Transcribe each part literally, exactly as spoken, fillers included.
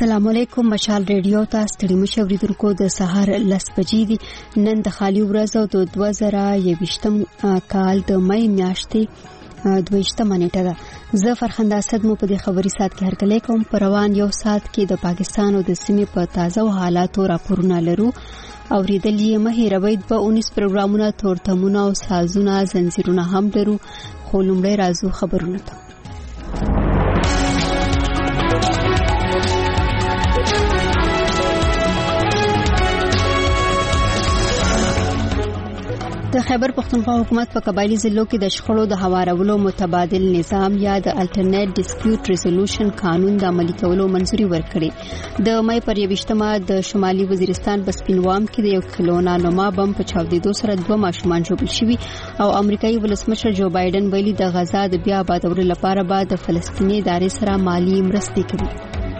السلام علیکم. مشال ریډیو ته ستړي مشه اوریدونکو د سهار لس بجې دي. نن د خالي ورځ او د دوه زره یویشتم کال د مې میاشتې دویشتمه نیټه ده. زه فرخنده اسد مو په دې خبري سات کې هرکلی کوم. په روان یو سات کې د پاکستان او د سیمې په تازه حالاتو راپورونه لرو. اوریدل یې مه هېروئ. دوه اونیس پروګرامونه، تورتمونه او سازونه زنجیرونه هم لرو. خو لومړی راځو خبرونه ته. د خیبر پختونخوا حکومت په قبایلی ضلعو کې د شخړو د هوارولو متبادل نظام یا د الټرنیټ ډیسپیوټ ریزولوشن قانون د عملي کولو منځوري ورکړي. د مې پر یویشتمه د شمالي وزیرستان په سپینوام کې د یو کلونه نوما بم په چاودېدو سره دوه ماشومان ژوبل شوي او امریکایي ولسمشر جو بایدن ویلي د غزا د بیا آبادولو لپاره به د فلسطیني ادارې سره مالی مرستې کوي.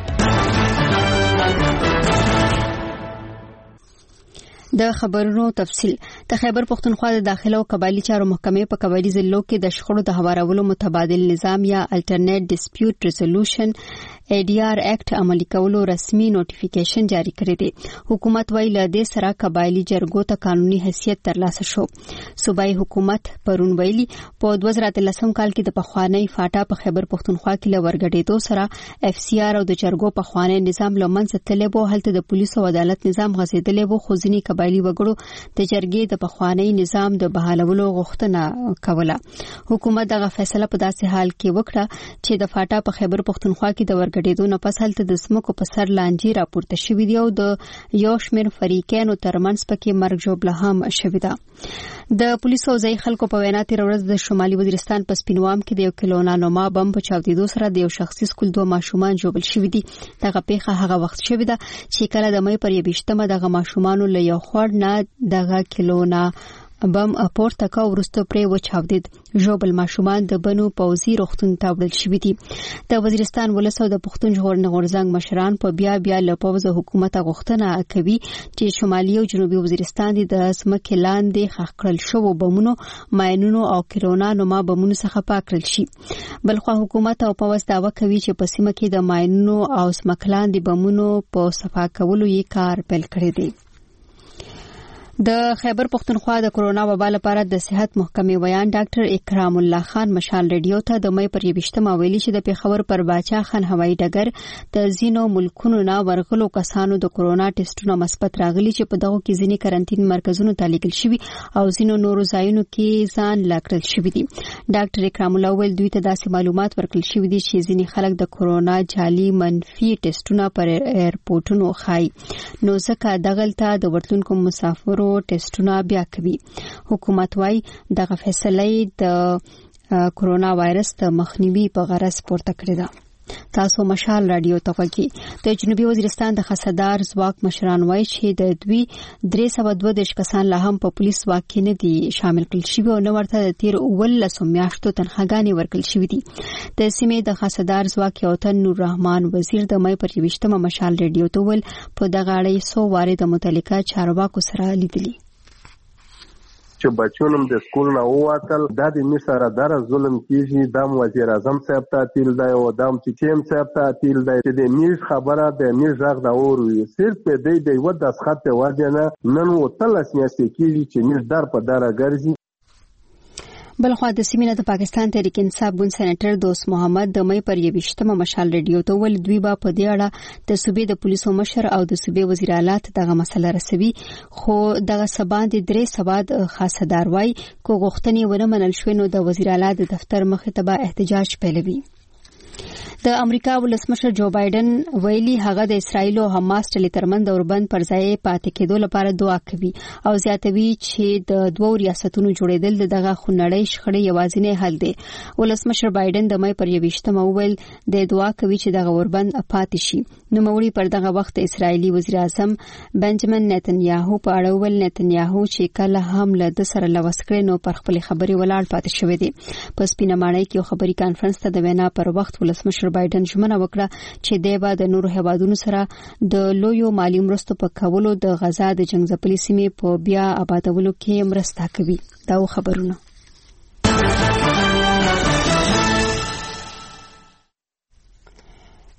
د خبرونو تفصیل. د خیبر پختونخوا د داخله او قبایلی چارو محکمې په قبایلی ضلعو کې د شخړو د هوارولو متبادل نظام یا الټرنیټ ډیسپیوټ ریزولوشن ای ډی آر اکټ عملي کولو رسمي نوټیفیکیشن جاری کړی دی. حکومت وايي له دې سره قبایلی جرګو ته قانوني حیثیت ترلاسه شو. صوبایي حکومت پرون ویلي په دوه زره اتلسم کال کې د پخوانی فاټا په خیبر پختونخوا کې له ورګډېدو سره اف سی آر او د جرګو پخوانی نظام لمنځه تللی وو. هلته د پولیسو او عدالت نظام غځېدلی وو خو ځینې قبایلی وګړو د جرګې د پخوانی نظام د بحالولو غوښتنه کوله. حکومت دغه فیصله په داسې حال کې وکړه چې د فاټا په خیبر پختونخوا کې د ورګډېدو نه پس هلته د سمکو په سر لانجې راپورته شوې دي او د یو شمېر فریقینو ترمنځ پکې مرګ ژوبله هم شوې ده. د پولیسو او ځایي خلکو په وینا تېره ورځ د شمالي وزیرستان په سپینوام کې د یو کلونه نوما بم په چاودېدو سره د یو شخصي سکول دوه ماشومان ژوبل شوي دي. دغه پیښه هغه وخت شوې ده چې کله د مې پر یویشتمه دغه ماشومانو له یو خوړ نه دغه کلونه بم پورته کا ورسته پرې وچاودید. ژوبل ماشومان د بنو پوزي روغتون ته وړل شوي دي. د وزیرستان ولس او د پښتون ژغورنې غورځنګ مشران په بیا بیا له پوز حکومت غوښتنه کوي چې شمالي او جنوبي وزیرستان د سمکې لاندې ښخ کړل شوو بمونو، ماینونو او کرونا نوما بمونو څخه پاک کړل شي. بلخو حکومت او پوز دعوه کوي چې په سیمه کې د ماینونو او سمکلاندې بمونو په صفا کولو یې کار پیل کړی دی. د خیبر پختونخوا د کرونا وبا لپاره د صحت محکمې ویان ډاکټر اکرام الله خان مشال ریډیو ته د مې پر یویشتمه ویلي چې د پیښور پر باچا خان هوایي ډګر د ځینو ملکونو نه ورغلو کسانو د کرونا ټیسټونو مثبت راغلي چې په دغه کې ځینې کرنټین مرکزونو ته لیږل شوي او ځینو نورو ځایونو کې ځان لاکړل شوي دي. ډاکټر اکرام الله ویل دوی ته داسې معلومات ورکړل شوي دي چې ځینې خلک د کرونا جعلي منفي ټیسټونه پر ایرپورټونو خای نو ځکه دغلته د ورتلونکو مسافرو ټیسټونه بیا کوي. حکومت وايي دغه فیصله د کرونا وایرس د مخنیوي په غرض پورته کړې ده. تاسو مشال رادیو ته وګورئ. د جنوبي وزیرستان د خصدار ځواک مشران وايي چې د دوی درې سوه دوه دېرش کسان لا هم په پولیس ځواک کې نه دي شامل کړل شوي او نه ورته د تیر اوولسو میاشتو تنخواګانې ورکړل شوي دي. د سیمې د خصدار ځواک یو تن نور رحمان وزیر د مې پر یویشتمه مشال ریډیو ته ویل په دغه اړه څو وارې د متعلقه چارواکو سره لیدلي چې بچونم د سکول نه ووتل. دا د می سره در ظلم کیږي. د وزیر اعظم صاحب ته اپیل دی او د چیم صاحب ته اپیل دی چې د میش خبره د میش ژغ دا وروي صرف په دې دی و د خط وجنه نن وتل اساسي کیږي چې میش در په دره ګرځي. بلخو د سیمې د پاکستان تحریک انصاف ګوند سېنیټر دوست محمد د مې پر یویشتمه مشال ریډیو ته ول دوی با په دې اړه د صوبې د پولیسو مشر او د صوبې وزیر اعلی دغه مسله رسوي خو دغه سبا د درې سواد خاصدار وای کو غوښتنې ونه منل شوې نو د وزیر اعلی د دفتر مخې ته به احتجاج پیلوي. د امریکا ولسمشر جو بایدن ویلي هغه د اسرایل او حماس ډلې ترمنځ د اوربند پر ځای پاتې کېدو لپاره دعا کوي او زیاتوي چې د دوو ریاستونو جوړېدل دغه خونړۍ شخړې یوازینی حل دی. ولسمشر بایدن د مې پر یویشتمه ویل د دعا کوي چې دغه اوربند پاتې شي. نوموړي پر دغه وخت اسرایلی وزیر اعظم بنجامین نتنیاهو په اړه ویل نتنیاهو چې کله هم له د سره لوس کړي نو پر خپل خبري ولاړ پاتې شوی دی. په سپینه ماڼۍ کې یو خبري کانفرنس ته د وینا پر وخت ولسمشر بایدن ژمنه وکړه چې دی به د نورو هیوادونو سره د لویو مالی مرستو په کولو د غزا د جنگ ځپلې سیمې په بیا آبادولو کې مرسته کوي. دا خبرونه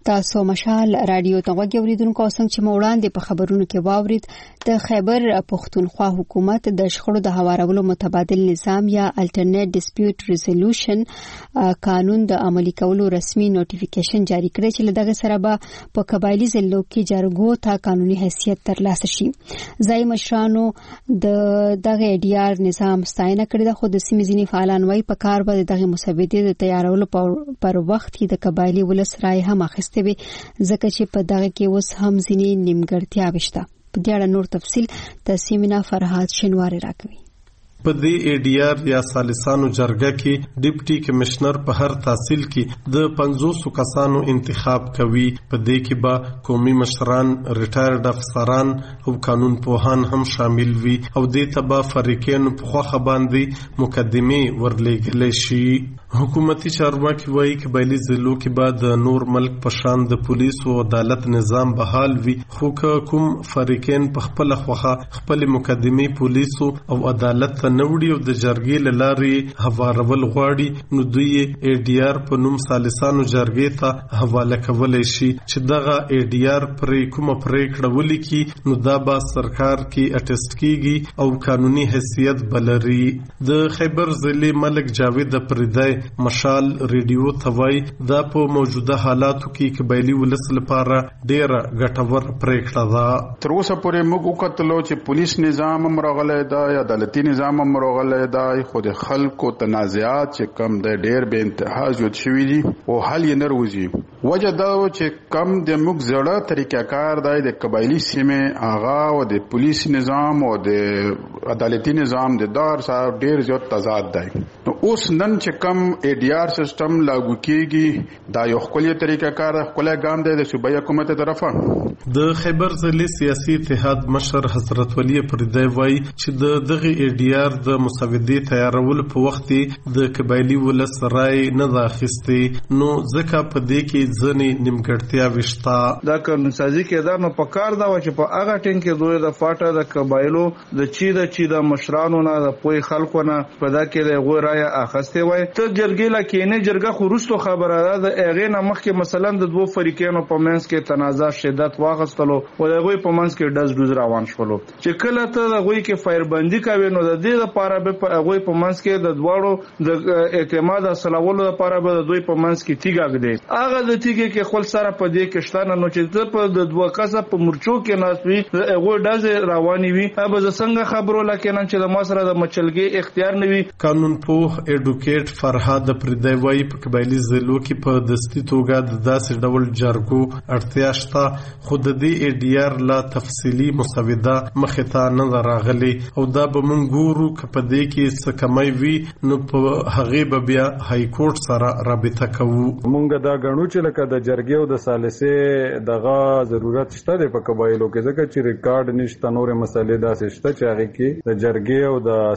تاسو مشال رادیو ته وګوریدونکو څنګه چې موړاندې په خبرونو کې واورید د خیبر پختونخوا حکومت د شخړو د هوارولو متبادل نظام یا الټرنیټ ډیسپیوټ ریزولوشن قانون د عملي کولو رسمي نوټیفیکیشن جاری کړی چې لدغه سره به په قبایلی ضلعو کې جرګو ته قانوني حیثیت ترلاسه شي. ځای مشرانو د دغه ای ډي آر نظام ستاینه کړې ده، خو د سیمې ځینې فعالان وايي په کار به دغه مسودې د تیارولو پر وخت کې د قبایلی ولس رائے هم اخیستې وي، ځکه چې په دغه کې اوس هم ځینې نیمګړتیاوې شته. په دې اړه نور تفصیل تسمینا فرهاد شینواری راکوي. په دې ای ډي آر یا سالسانو جرګه کې ډیپټي کمشنر په هر تحصیل کې د پنځوس کسانو انتخاب کوي. په دې کې به قومي مشران، ریټایرډ افسران او قانون پوهان هم شامل وي او دې ته به فریقین په خوخه باندې مقدمه ورلېږل شي. حکومتي چارواکي وایي چې قبایلی ضلعو کې به د نور ملک په شان د پولیس او عدالت نظام بحال وي، خو کوم فریقین په خپل خوخه خپل مقدمه پولیس او عدالت ته نوړي او د جرګې له لارې هوارول غواړي، نو دوی ای ډي آر په نوم سالسانو جرګې ته حواله کولای شي چې دغه ای ډي آر پرې کومه پریکړه ولیکي، نو دا به سرکار کې اټیسټ کیږي او قانوني حیثیت بلري. د خیبر ضلع ملک جاوید پردای مشال ریډیو توای دا په موجوده حالاتو کې قبایلی ولس لپاره ډیره ګټور پریکړه ده. تر اوسه پورې موږ وکتلو چې پولیس نظام هم راغلی دا، عدالتي نظام هم راغلی دا، خو د خلکو تنازعات چې کم د ډیر به انتها جوړ شوي دي او حل یې نه راوځي. وجه دا و چې کم د موږ زړه طریقه کار دی د قبایلی سیمې هغه او د پولیس نظام او د عدالتي نظام د دار سره ډیر زیات تضاد دی. نو اوس نن چې کم ای ډي آر سیستم لاګو کیږي دا یو خپلې طریقه کار خپل ګام دی د صوبایي حکومت طرفه. د خیبر ضلع سیاسي اتحاد مشر حضرت ولی پردای وایي چې د دغه ای ډي آر د مسودې تیارولو په وخت د قبایلی ولس رائے نه ده اخیستې، نو ځکه په دې کې ځینې نیمګړتیاوې شته. دا قانونسازي کېده نو په کار دا و چې په هغه ټینګ کې دوی د فاټه د قبایلو د چی د چی د مشرانو نه د پوی خلکو نه په دا کې د غوړای اخیستې وای. ته جرګې لا کې نه جرګه خو رستو خبره ده د اغه نه مخکې مثلا د دوه فریقینو په منځ کې تنازع شدت واغستلو او د غوي په منځ کې دز دوز روان شولو چې کله ته د غوي کې فایربندي کوي نو د دې لپاره به په غوي په منځ کې د دواړو د اعتماد اصلولو لپاره به د دوی په منځ کې تیګه دی. هغه د تیګه کې خپل سره په دې کې شتانه نو چې ته په د دوه کسه په مرچو کې ناسوي د غوي دز رواني وي اب ز څنګه خبرو لکه نن چې د مصر د مچلګي اختیار نوي. قانون پوه اډوکیټ فرهاد پردای وایي په قبایلی ضلعو کې په دستي توګه د داسې ډول جرګو اړتیا شته، خو د دې ای ډي آر لا تفصیلي مسوده مخې ته نه راغلي او دا به موږ ګورو که په دې کې څه کمی وي نو په هغې به بیا های کورټ سره رابطه کوو. مونږ دا ګڼو چې لکه د جرګې او د ثالثې دغه ضرورت شته دی په قبایلو کې، ځکه چې ریکارډ نشته، نورې مسلې داسې شته چې هغې کې د جرګې او د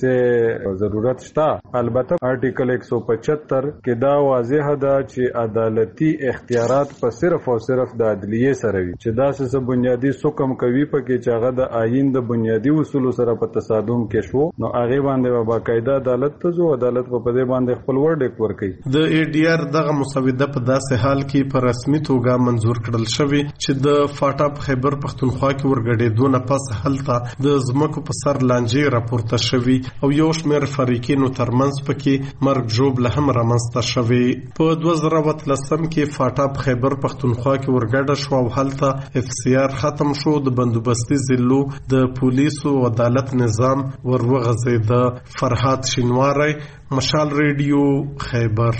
ثالثې ضرورت شته. البته آرټیکل ایک سو پچہتر کې دا واضح ده چې عدالتي اختیارات په صرف او صرف د عدلیه سره وي، چې دا څه بنیادی حکم کوي پکې چې هغه د آئین د بنیادی اصولو سره په تصادم کې شو، نو هغه باندې باقاعده عدالت ته ځو، عدالت په دې باندې خپل ورډ ورکوي. د ای ډي آر دغه مسوده په داسې حال کې په رسمي توګه منظور کړل شوی چې د فاټا په خیبر پختونخوا کې ورګډېدو نه پس هلته د ځمکو په سر لانجې راپورته شوی او یو شمېر فریقینو ترمنځ پکې مرګ ژوبله هم رامنځته شوی. په دوه زره اتلسم کې فاټا په خیبر پختونخوا کې ورګډه شو او هلته اف سی آر ختم شو. د بندوبستي ضلعو د پولیسو او عدالت نظام وروغځېده. فرهاد شینواری، مشال ریډیو، خیبر.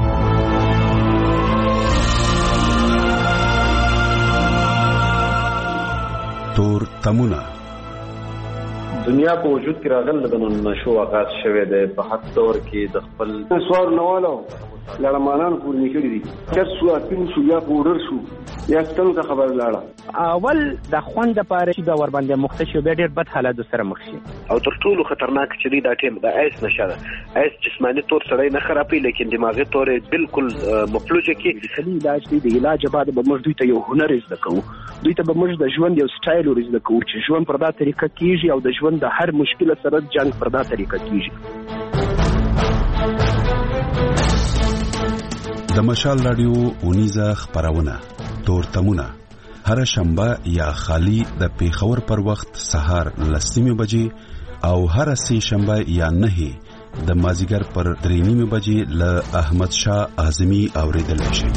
تور تمونه دنیا په وجود کې راغل د منشو آغاز شوه د په حد دور کې د خپل سوار نوالو لړمانان پور نکړي دي چې سو اپین شو یا پورر شو یا څنګه خبر لاړه اول د خوند لپاره چې دا ور باندې مختشو به ډېر بد حالات سره مخ شي او تر ټولو خطرناک چې دی دا ټیم د ایس نشه ایس جسمانی تور سره نه خرابې لیکن دماغي تور بالکل مفلوجه کې کلی علاج دی د علاج بعد به موږ دوی ته یو هنر زده کوو دوی ته به موږ د ژوند یو سټایل ورزده کوو چې ژوند پر دا طریقه کیږي او د ژوند د هر مشکل سره جنگ پر دا طریقه کیږي. د مشال رادیو اونیزه خبرونه تورتمونه هر شنبه یا خالی د پیښور پر وخت سهار لسمه بجې او هر سه شنبه یا نه د مازیګر پر درې نیمه بجې ل احمد شاه اعظمي اوریدل شي.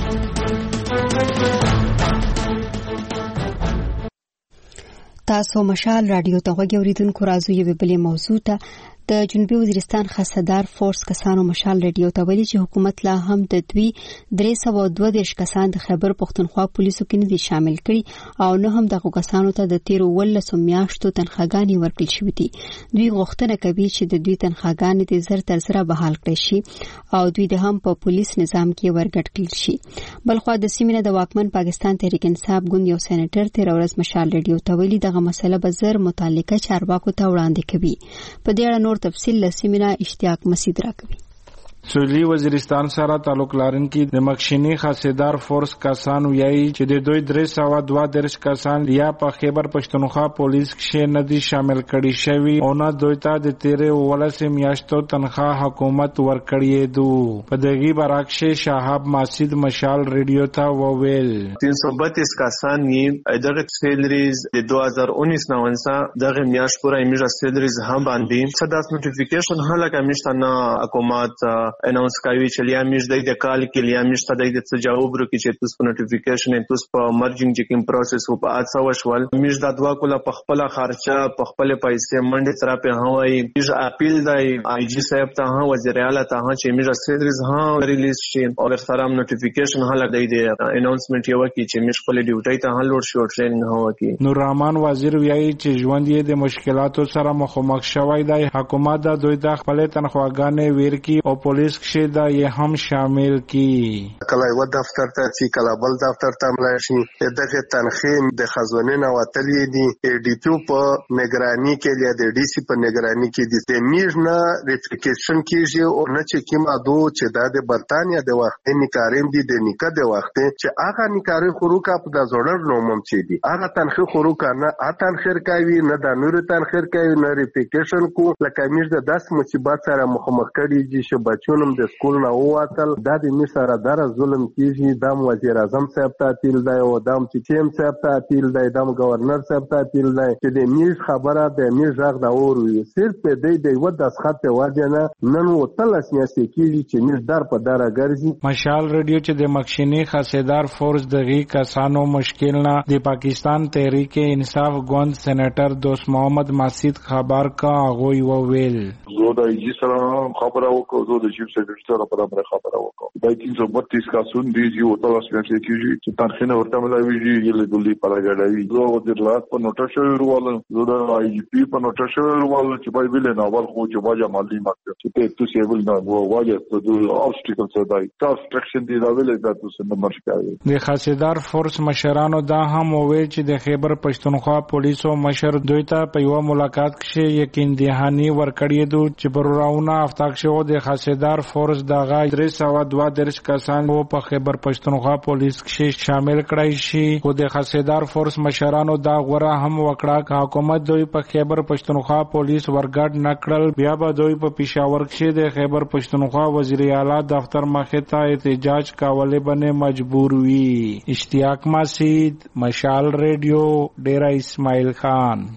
تاسو مشال رادیو ته غوږی اوریدونکو راځو یو بلې موضوع ته. د جنوبي وزیرستان خاصدار فورس کسانو مشال رادیو ته ویلي چې حکومت لا هم د دوی درې سوه دوه دېرش کسان د خیبر پښتونخوا پولیسو کې نه دي شامل کړي او نه هم دغه کسانو ته د تیرو اوولسو میاشتو تنخواګانې ورکړل شوې دي. دوی غوښتنه کوي چې د دوی تنخواګانې د زر تر زره بحال کړي شي او دوی د هم په پولیس نظام کې ورګډ کړل شي. بلخوا د سیمې د واکمن پاکستان تحریک انصاف ګوند یو سېنیټر تیر ورځ مشال رادیو ته ویلي دغه مسله به زر متعلقه چارواکو ته وړاندې کوي. په دې اړه نور تفصیل لسیمینا اشتیاق مسید راکوي. سویلی وزیرستان سره تعلق لرونکي د مخشینی خاصدار فورس کسان ویایي چې د دوی درې سوه دوه دېرش کسان یا په خیبر پښتونخوا پولیس کې نه دي شامل کړي شوي او نه دوی ته د تیرې اوولسې میاشتو تنخواه حکومت ورکړی دو. په دغه برعکس شهاب مسید مشال رادیو ته وویل تین سو بتیس کسان یې دغه سیلریز د دو هزار انیس نه ونڅه دغه میاشت پورې میجا سیلریز هم باندې صداس نوټیفیکیشن هله کمیشتنه حکومت اناونس کوي چې لیا میش د کال کې لیا میش ته د تجاوب ورکړي چې تاسو په نوټیفیکیشن تاسو په مرجینګ چیکینګ پروسس او په اڅا وشول میش د دوا کوله په خپل خرچه په خپل پیسې منډه تر په هواي میش اپیل د آی جی صاحب ته ها وزیر اعلی ته ها چې میش سیریز ها ریلیز شي او سره نوټیفیکیشن هله د دې اناونسمنت یو کی چې میش خپل ډیوټي ته ها لوډ شو ټریننګ هوا کی. نور رحمان وزیر ویایي چې ژوند یې د مشکلاتو سره مخامخ شوی دی. حکومت د دوی د خپل تنخواګانې ورکی او پولیس کې دا یې هم شامل کی. کله یو دفتر ته چې کله بل دفتر ته ملای شي دغه تنخیم د خزانه نه وتلې دي ډي پی په نگرانی کې یا د ډي سي په نگرانی کې د میژ نه ریفلیکیشن کیږي او نه چې کیما دو چې د برتانیا د وخت نکاریم دي د نیکه د وخت چې هغه نکاري خوروکا په د زړر نومم چې دي هغه تنخې خوروکا نه اتن خیر کوي نه د نور تنخیر کوي نه ریفلیکیشن کو لکه میژ د داس مصیبت سره مخامخ کړي دي چې بچونم د سکول نه ووتل دا د میسره در ظلم کیږي دام وزیر اعظم صاحب ته تیل دی او دام چې چیم صاحب ته تیل دی دام گورنر صاحب ته تیل دی چې د میژ خبره د میژ غږ دا وروي صرف په دې دی و د خط واجنه نن وتل سیاسي کیږي چې میژ در په دره ګرځي. مشال رادیو چې د مخشینی خاصدار فورس دغه کسانو مشکل نه د پاکستان تحریک انصاف ګوند سېنیټر دوست محمد مسید خبر کا غوي وویل زه د ایجی سره خبره وکړم زه د چیف سیکریټری سره په اړه خبره وکړم دا تین سو بتیس کسان دي چې او تاسو څنګه کیږي چې تنخینه ورته ملایوي یله دلی پرګړای زه د لات په نوټه شوی ورول زه د آی جی پی په نوټه شوی ورول چې بای ویل نه اول خو چې واجه مالی ماته چې تاسو یې ول نه واجه د اوبسټیکل سره دای تاسو ټرکشن دی دا ویل دا تاسو نه مرشکایي. د خاصدار فورس مشرانو دا هم وویل چې د خیبر پښتونخوا پولیسو مشر دوی ته په یو ملاقات کې یقین دهانی ورکړی دو چې پروراونه افتاق شو د خاصدار فورس دغه درې سوه دوه دېرش کسان په خیبر پښتونخوا پولیس کې شامل کړای شي او د خاصدار فورس مشرانو دا غوړه هم وکړه چې حکومت دوی په خیبر پښتونخوا پولیس ورګډ نکړل بیا به دوی په پېښور کې د خیبر پښتونخوا وزیر اعلی دفتر مخې ته احتجاج کولای باندې مجبور وي. اشتیاق مسید مشال رادیو ډیرا اسماعیل خان.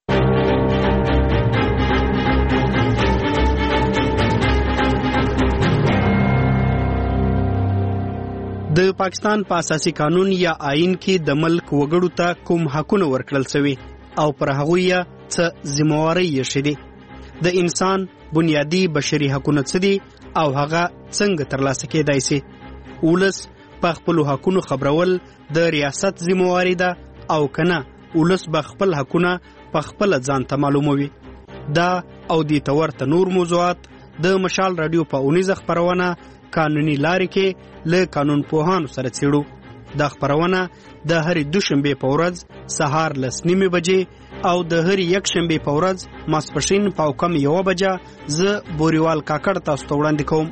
د پاکستان په اساسي قانون یا آئین کې د ملک وګړو ته کوم حقونه ورکړل شوي او پر هغه یې څه ذمہواری یې شدي د انسان بنیادی بشري حقونه څه دي او هغه څنګه ترلاسه کېدای شي. ولس په خپل حقونو خبرول د ریاست ذمہواری ده او کنه ولس به خپل حقونه په خپل ځان ته معلوموي. دا او د تورته نور موضوعات د مشال رادیو په اونیزه خبرونه قانوني لارې کې له قانون پوهانو سره څېړو. دا خبرونه د هرې دوشنبې په ورځ سهار لس نیمې بجې او د هرې یک شنبې په ورځ ماسپښین په کم یوه بجه زه بوریوال کاکړ تاسو ته وړاندې کوم.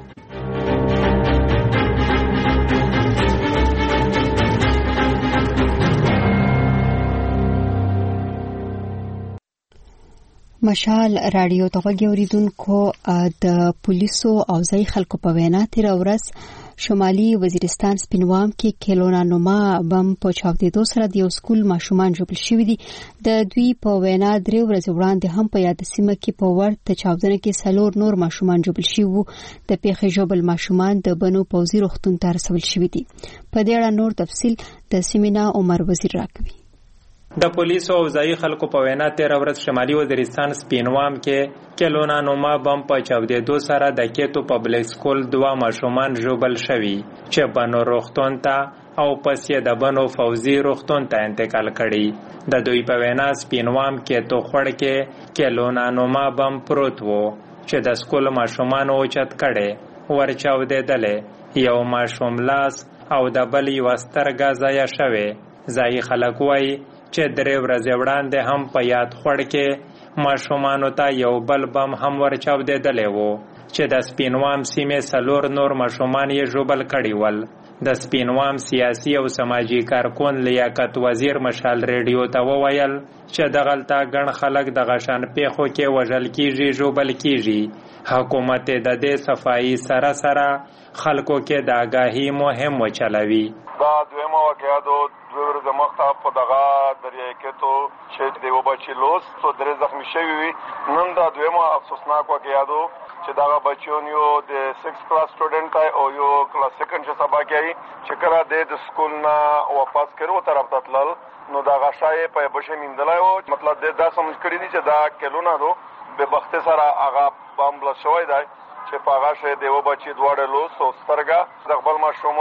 مشال رادیو ته غوږی اوریدونکو د پولیسو او ځای خلکو په وینا تیر ورځ شمالي وزیرستان سپینوام کې کیلونا نوما بم په چاودېدو سره د یو سکول ماشومان ژوبل شوي دي. د دوی په وینا درې ورځې وړاندې هم په یاد سیمه کې په ورته چاودنه کې څلور نور ماشومان ژوبل شوي وو. د پیښې ژوبل ماشومان د بنو پوځي روغتون ته رسول شوي دي. په دې اړه نور تفصیل د سیمینا عمر وزیر راکوي. د پولیسو او ځایي خلکو په وینا تېره ورځ شمالي وزیرستان سپینوام کې کیلونا نوما بم په چاودېدو سره د کیتو پبلک سکول دوه ماشومان ژوبل شوي چې بنو روغتون ته او پس یې د بنو فوزي روغتون ته انتقال کړي. د دوی په وینا سپینوام کې تو خوړ کې کیلونا نوما بم پروت وو چې د سکول ماشومان اوچت کړي ور چاودېدلې. یو ماشوم لاس او د بل یو سترګه ضایع شوې. ځایي خلک وایي چې درې ورځې وړاندې هم په یاد خوړ کې ماشومانو ته یو بل بم هم ور چاودېدلی وو چې د سپینوام سیمې څلور نور ماشومان یې ژوبل کړي ول. د سپینوام سیاسي او سماجي کارکون لیاقت وزیر مشال ریډیو ته وویل چې دغلته ګڼ خلک د غشان پیښو کې وژل کیږي ژوبل کیږي. حکومت د دې صفایي سره سره خلکو کې د آګاهي مهم وچلوي. دا دویمه واقعه دو دوی ورځې مخته په دغه دریای کېتو چې د یو بچي لوس څو درې زخمي شوي وي. نن دا دویمه افسوسناک واقعه دو چې دغه بچیون یو د سکس کلاس سټوډنټ دی او یو کلاس سیکنډ چې سبا کوي چې کله د سکول نه واپس کړو طرف ته تلل نو دا غشای په بشه میندلای او مطلب دا سمج کړی دي چې دا کلونه دو به بخت سره هغه بم بل شوی دی چې په هغه شه دیو بچی دواړه لوس او سترګه د خپل ماشوم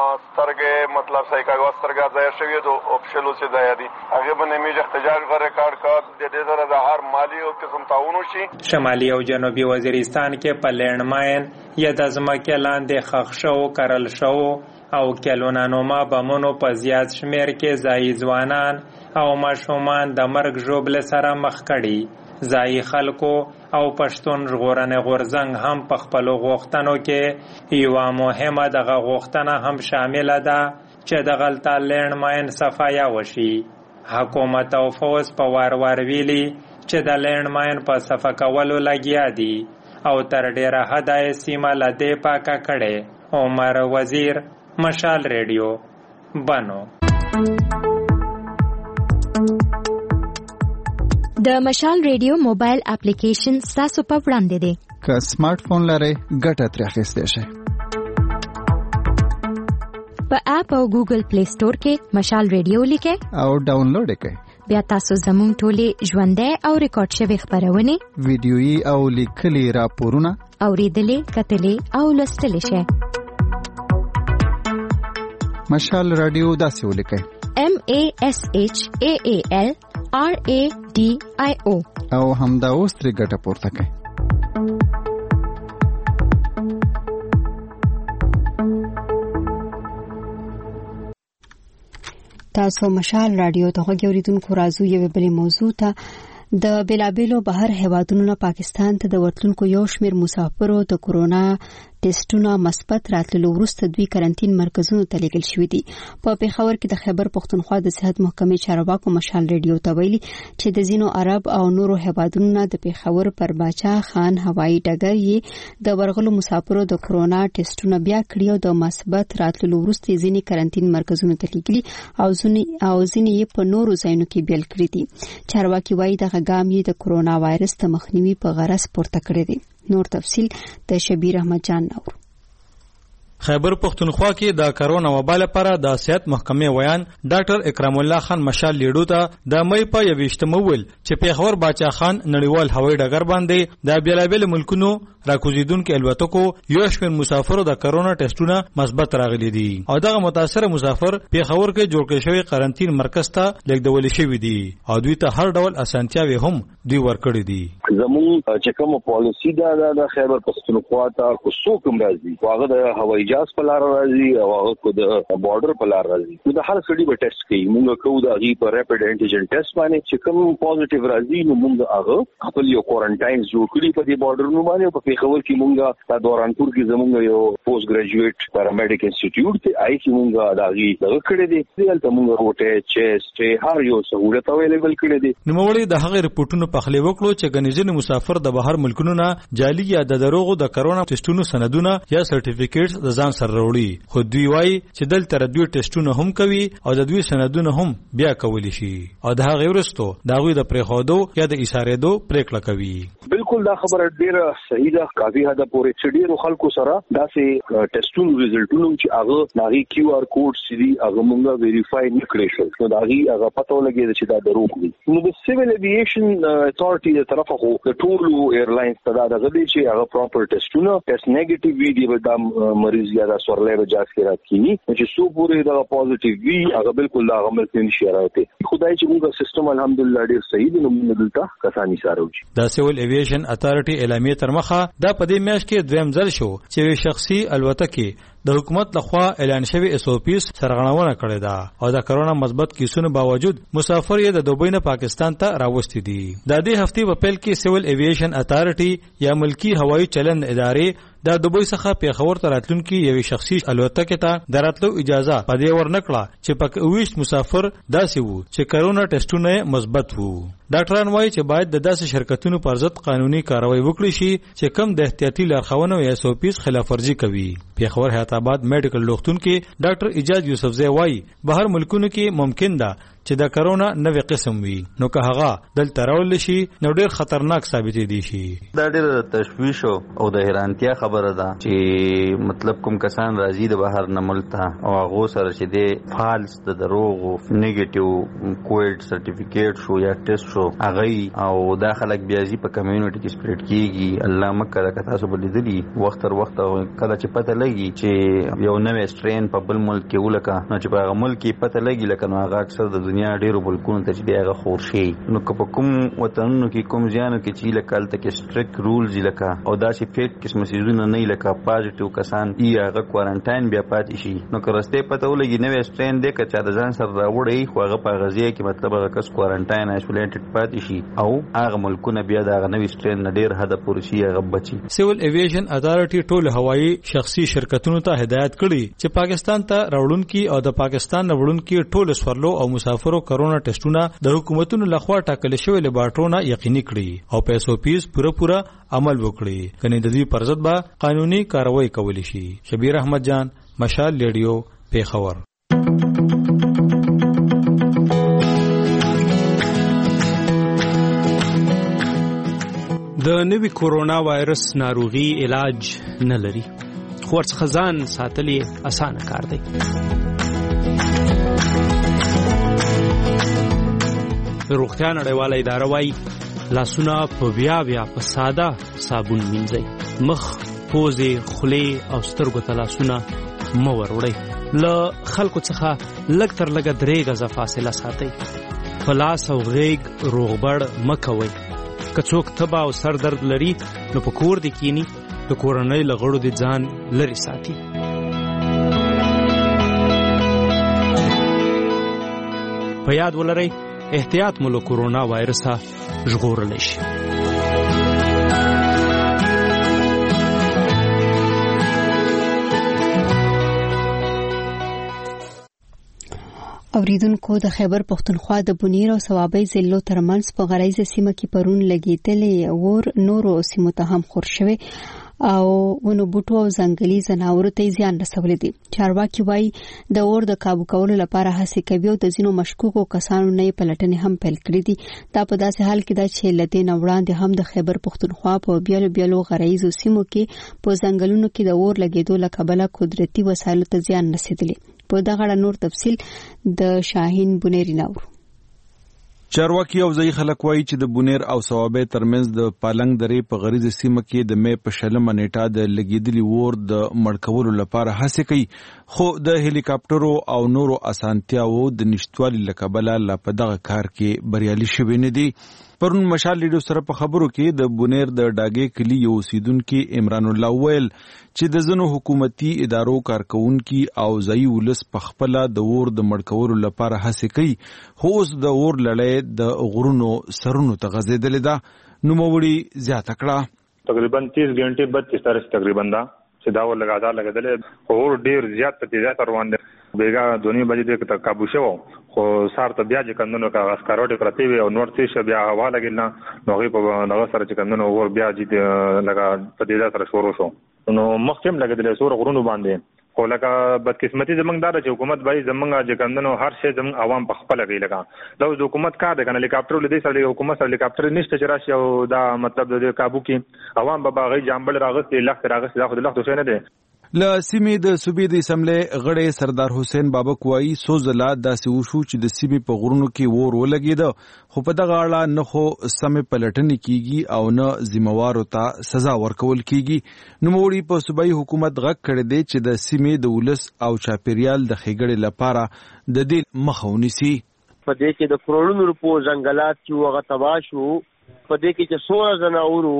سترګه مطلب صحیح کوي سترګه ځای شوی دو اوپشلو سي ځای دي. هغه باندې میج احتجاج غره کار کا د دې سره د هر مالی او قسم تعاون شي. شمالي او جنوبي وزیرستان کې په لینډماین یا د ځمکې لاندې خښ شو کرل شو او کیلونا نوما بمونو په زیات شمیر کې ځایي ځوانان او ماشومان د مرګ ژوبل سره مخ کړي. ځایي خلکو او پښتون ژغورنې غورځنګ هم په خپلو غوښتنو کې یوه مهمه دغه غوښتنه هم شامله ده چې دغلته لینډماین صفایه وشي. حکومت او فوز په وار وار ویلي چې د لینډماین په صفا کولو لګیا دي او تر ډیره حده یې سیمه له دې پاکه کړې. عمر وزیر، مشال ریډیو، بنو. د مشال ریډیو موبایل اپلیکیشن ستاسو په وړاندې دی. که سمارټ فون لرئ ګټه ترې اخیستی شئ. په اپ او ګوګل پلی سٹور کې مشال ریډیو لیکئ او ډاونلوډ یې کړئ. بیا تاسو زموږ ټولې ژوندۍ او ریکارډ شوي خپرونې، ویډیويي او لیکلي راپورونه اورېدلې، کتلې او لوستلی شئ. مشال رادیو داسې ولیکئ: M A S H A A L R A D I O او همدا اوس ترې ګټه پورته کړئ. تاسو مشال رادیو ته غوږ اوریدونکو راځو یو بل موضوع ته. د بیلابیلو بهر هیوادونو نه پاکستان ته د ورتلونکو یو شمېر مسافرو د کورونا ټیسټونه مثبت راتللو وروسته دوی کرنټین مرکزونو ته لیږل شوي دي. په پېښور کې د خیبر پښتونخوا د صحت محکمې چارواکو مشال ریډیو ته ویلي چې د ځینو عرب او نورو هیوادونو نه د پېښور پر باچا خان هوایي ډګر یې د ورغلو مسافرو د کورونا ټیسټونه بیا کړي او د مثبت راتللو وروسته ځینې کرنټین مرکزونو ته لیږلي او ځینې یې په نورو ځایونو کې بیل کړي دي. چارواکي وایي دغه ګام یې د کورونا وایرس د مخنیوي په غرض پورته کړی دی. نور تفصیل د شبیر احمد جان نور. خیبر پختونخوا کې د کرونا وبا لپاره د صحت محکمې ویان ډاکټر اکرام الله خان مشال لیډو ته د مې په یويشتم ویل چې پیښور باچا خان نړیوال هوایي ډګر باندې د بیلابل ملکونو راکوزیدونکو الوتکو یو شمېر مسافرو د کرونا ټیسټونه مثبت راغلي دي او دغه متاثر مسافر پیښور کې جوړ کړی شوی قرنټین مرکز ته لیږدول شوی دي او دوی ته هر ډول اسانتیاوي هم دوی ورکړي دي. زموږ چې کوم پالیسی دا د خیبر پختونخوا ته کوڅو کوم راځي هغه د هوایي جاز په لار راځي او هغه کو د بارډر په لار راځي. نو د هر سړي به ټیسټ کوي. موږ کوو د هغه په ریپډ انټیجن ټیسټ باندې چې کوم پوزټیو راځي نو موږ هغه خپل یو کوارنټاین جوړ کړی په دې بارډر نو باندې په پیښور کې موږ د دورانپور کې زموږ یو پوسټ ګریجویټ پارامډیک انسټیټیوټ ته آی چې موږ د هغه دغه کړی دی. دلته موږ روټه چیسټ هر یو سہولت اویلیبل کړی دی. نو موږ د هغه رپورټونو په خلی وکړو چې غنیزل ځینې مسافر د بهر ملکونو نه جعلي یا د دروغو د کرونا ټیسټونو سندونه یا سرټیفیکټس د ځان سره وړي، خو دوی وایي چې دلته دوی ټیسټونه هم کوي او د دوی سندونه هم بیا کولی شي او د هغې وروستو د هغوی د پرېښودو یا د ایسارېدو پرېکړه کوي. بالکل دا خبره ډیره صحیح ده، کافي حد پورې چې ډیرو خلکو سره داسې ټیسټونو ریزلټونو چې هغه ناغي کیو آر کوډ سي هغه مونږه ویریفای نه کړی شو، نو دا هغه هغه پته ولګي چې دا دروغ دي. نو د سیویل ایوییشن اتارټي د طرفه خو د ټولو ایرلاینز ته دا دغه دی چې هغه پراپر ټیسټونه ټیسټ نیگیټیو وي دی به دا مریض یا دا سورلې به جاس کې راکینی چې سو پورې دا پوزټیو وي هغه بالکل دا عمل کوي نشي راوته. خدای چې موږ سیستم الحمدلله ډیر صحیح دی، نو موږ دلته کسانی سره وچی. د سیویل ایوییشن اتارټي اعلامیه تر مخه دا په دې میاشت کې دویم ځل شو چې شخصي الوتکې د حکومت لخوا اعلان شوی اس او پیز سرغړونه کړې ده او د کرونا مثبت کیسونو باوجود مسافر یې د دوبۍ نه پاکستان ته راوستي دي. د دې هفتې په پیل کې سیویل ایوییشن اتارټي یا ملکی هوایي چلند ادارې د دوبۍ څخه پیښور ته راتلونکي یوې شخصي الوتکې ته د راتلو اجازه په دې ورنکړه چې پکې اوویشت مسافر داسې وو چې کرونا ټیسټونه مثبت وو. ډاکټران وایي چې باید د داسې شرکتونو پر ضد قانوني کاروایی وکړي شي چې کم د احتیاطي لارښوونو یا اس او پیز خلاف ورزي کوي. پیښور حیات آباد میډیکل روغتون کې ډاکټر ایجاد یوسفزی وایي بهر ملکونو کې ممکن ده چې د کرونا نوې قسم وي، نو که هغه دلته راول شي نو ډیر خطرناک ثابتې دي شي. دا ډیر تشویش او د حیرانتیا خبره ده چې مطلب کوم کسان راځي د بهر نه ملک ته او هغه سره چې د فالس د دروغ او نیگیټیو کووډ سرټیفیکیټ شو یا ټیسټ شو هغه او دا خلک بیا ځي په کمیونټي کې سپریډ کیږي. الله مکه دا تاسو بل لیدلی وخت تر وخت کله چې پته لګي چې یو نوې سټرین په بل ملک کې ولکه نو چې په هغه ملک کې پته لګي لکه نو هغه اکثر د دنیا ډیرو ملکونو ته چې دی هغه خور شي. نو که په کوم وطنونو کې کوم ځایونو کې چې لکه هلته کې سټریک رولز لکه او داسې فیک قسمه څیزونه نه لکه پازیټیو کسان ای هغه کوارنټاین بیا پاتې شي، نو که رستې پته ولګي نوې سټرین دی که چا د ځان سره راوړی خو هغه په هغه ځای کې مطلب هغه کس کوارنټاین آیسولیټډ پاتې شي او هغه ملکونه بیا د هغه نوې سټرین نه ډیر حده پورې شي هغه بچي. سیویل ایوییشن اتارټي ټول هوایي شخصي شرکتونو ته هدایت کړي چې پاکستان ته راوړونکي او د پاکستان نه وړونکي ټول سورلو او مسافرو کرونا ټیسټونه د حکومتونو لخوا ټاکل شوی لیبارټرونه یقیني کړي او پیسو پیس پوره پوره عمل وکړي، کني د دې پر ضد به قانوني کاروایی کولی شي. شبیر احمد جان، مشال ریډیو، پیښور. د نوي کورونا وایرس ناروغي علاج نه لري، خو ورڅخه ځان ساتل یې اسانه کار دی. روغتیا نړیواله اداره وايي لاسونه په بیا بیا په ساده صابون مینځئ، مخ، پوزې، خولې او سترګو ته لاسونه مه وروړئ. له خلکو څخه لږ تر لږه درې غزه فاصله ساتئ. په لاس او غیږ روغبړ مه کوئ. که څوک تبه او سر درد لري نو په کور دې کینی، د کورنۍ له غړو دې ځان لرې ساتي. په یاد ولرئ احتیاط مو له کورونا وایرسه ژغورلی شي. اوریدونکو د خیبر پختونخوا د بونیر او ثوابۍ ضلعو ترمنځ په غرایزه سیمه کې پرون لګېدلې اور نورو سیمو ته هم خور شوی او ونو بوټو او ځنګلي ځناورو ته زیان رسولی دی. چارواکي وایي د اور د کابو کولو لپاره هڅې کوي او د ځینو مشکوکو کسانو نه یې پلټنې هم پیل کړې دي. دا په داسې حال کې ده چې له دې نه وړاندې هم د خیبر پختونخوا په بیلو بیلو غرایزو سیمو کې په ځنګلونو کې د اور لګېدو له کبله قدرتي وسایلو ته زیان رسېدلی. په دغه اړه نور تفصیل د شاهین بونیری ناور. چارواکي او ځای خلک وایي چې د بونیر او ثوابۍ ترمنځ د پالنګ درې په غریزه سیمه کې د مې په شلمه نیټه د لګېدلي اور د مړ کولو لپاره هڅې کوي، خو د هلیکاپټرو او نورو اسانتیاو د نشټوالي له کبله لا په دغه کار کې بریالي شوي نه دي. پرون مشال ریډیو سره په خبرو کې د بونیر د ډاګې کلی یو اوسیدونکي عمران الله ویل چې د ځینو حکومتي ادارو کارکونکي او ځایي ولس په خپله د اور د مړ کولو لپاره هڅې کوي، خو اوس د اور لړۍ د غرونو سرونو ته غځېدلې ده. نوموړي زیاته کړه تقریبا تیس غنټې بتیس تاریخ تقریبا دا چې دا ور لګادا لګېدلې، خو اور ډیر زیات په تیزه روان دی. بیګا دونی بجې ته کابو شو، خو سار ته بیا چې کندنو کا اسکاروټ پرتی وي او نور څه بیا هوا لګیل نه نو هغه په هغه سره چې کمنو ور بیا چې لکه په دې سره شروع شو نو مخکم لګیدل سور غرونو باندې خو لکه بدقسمتي زمنګ دار چې حکومت بای زمنګ چې کمنو هر شی زمنګ عوام په خپل غي لگا دا د حکومت کار دی کنه هلیکاپټر لدې سره حکومت سره هلیکاپټر نشته چې راشي او دا مطلب د کابو کې عوام به باغی جامبل راغستې لخت راغستې دا خو د لخت حسین دی ل سیمې د صوبې د اسمبلی غړی سردار حسین بابک وایي سوزلا داسې وشو چې د سیمې په غرونو کې ور ولګید خو په دغه اړه نه خو سمې پلټنې کیږي او نه ذمہوارو ته سزا ورکول کیږي نو موړي په صوبایي حکومت غږ کړی دی چې د سیمې د ولس او چاپیریال د ښېګړې لپاره د دې مخه ونیسي په دې کې د کروڑونو روپو ځنګلات چې هغه تباه شو په دې کې چې څومره ځناورو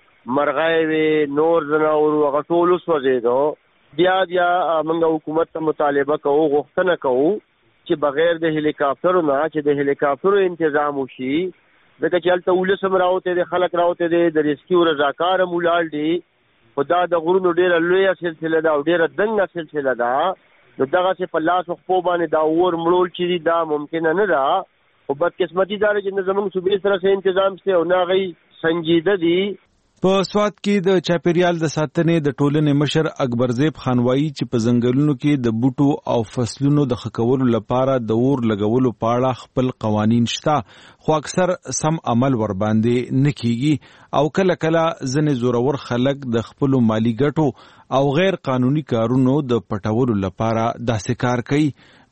مرغۍ وې نور ځناورو هغه ټول وسوځېدو بیا بیا موږ حکومت ته مطالبه کوو غوښتنه کوو چې بغیر د هلیکاپټرو نه چې د هلیکاپټرو تنظیم وشي ځکه چې هلته ولس هم راوته دي خلک راوته دي د ریسکیو رضاکار هم ولاړ دي خو دا د غرونو ډېره لویه سلسله ده او ډېره دنګه سلسله ده نو دغسې په لاس خپو باندې دا اور مړول چې دي دا ممکنه نه ده خو بدقسمتي دا ده چې نه زموږ صوبې سره څه تنظیم شته او نه هغوی سنجیده دي په سوات کې د چاپیریال د ساتنې د ټولنې مشر اکبرزیب خان وایي چې په ځنګلونو کې د بوټو او فصلونو د ښه کولو لپاره د اور لګولو په اړه خپل قوانین شته خو اکثر سم عمل ورباندې نه کیږي او کله کله ځینې زورور خلک د خپلو مالي ګټو او غیر قانوني کارونو د پټولو لپاره داسې کار کوي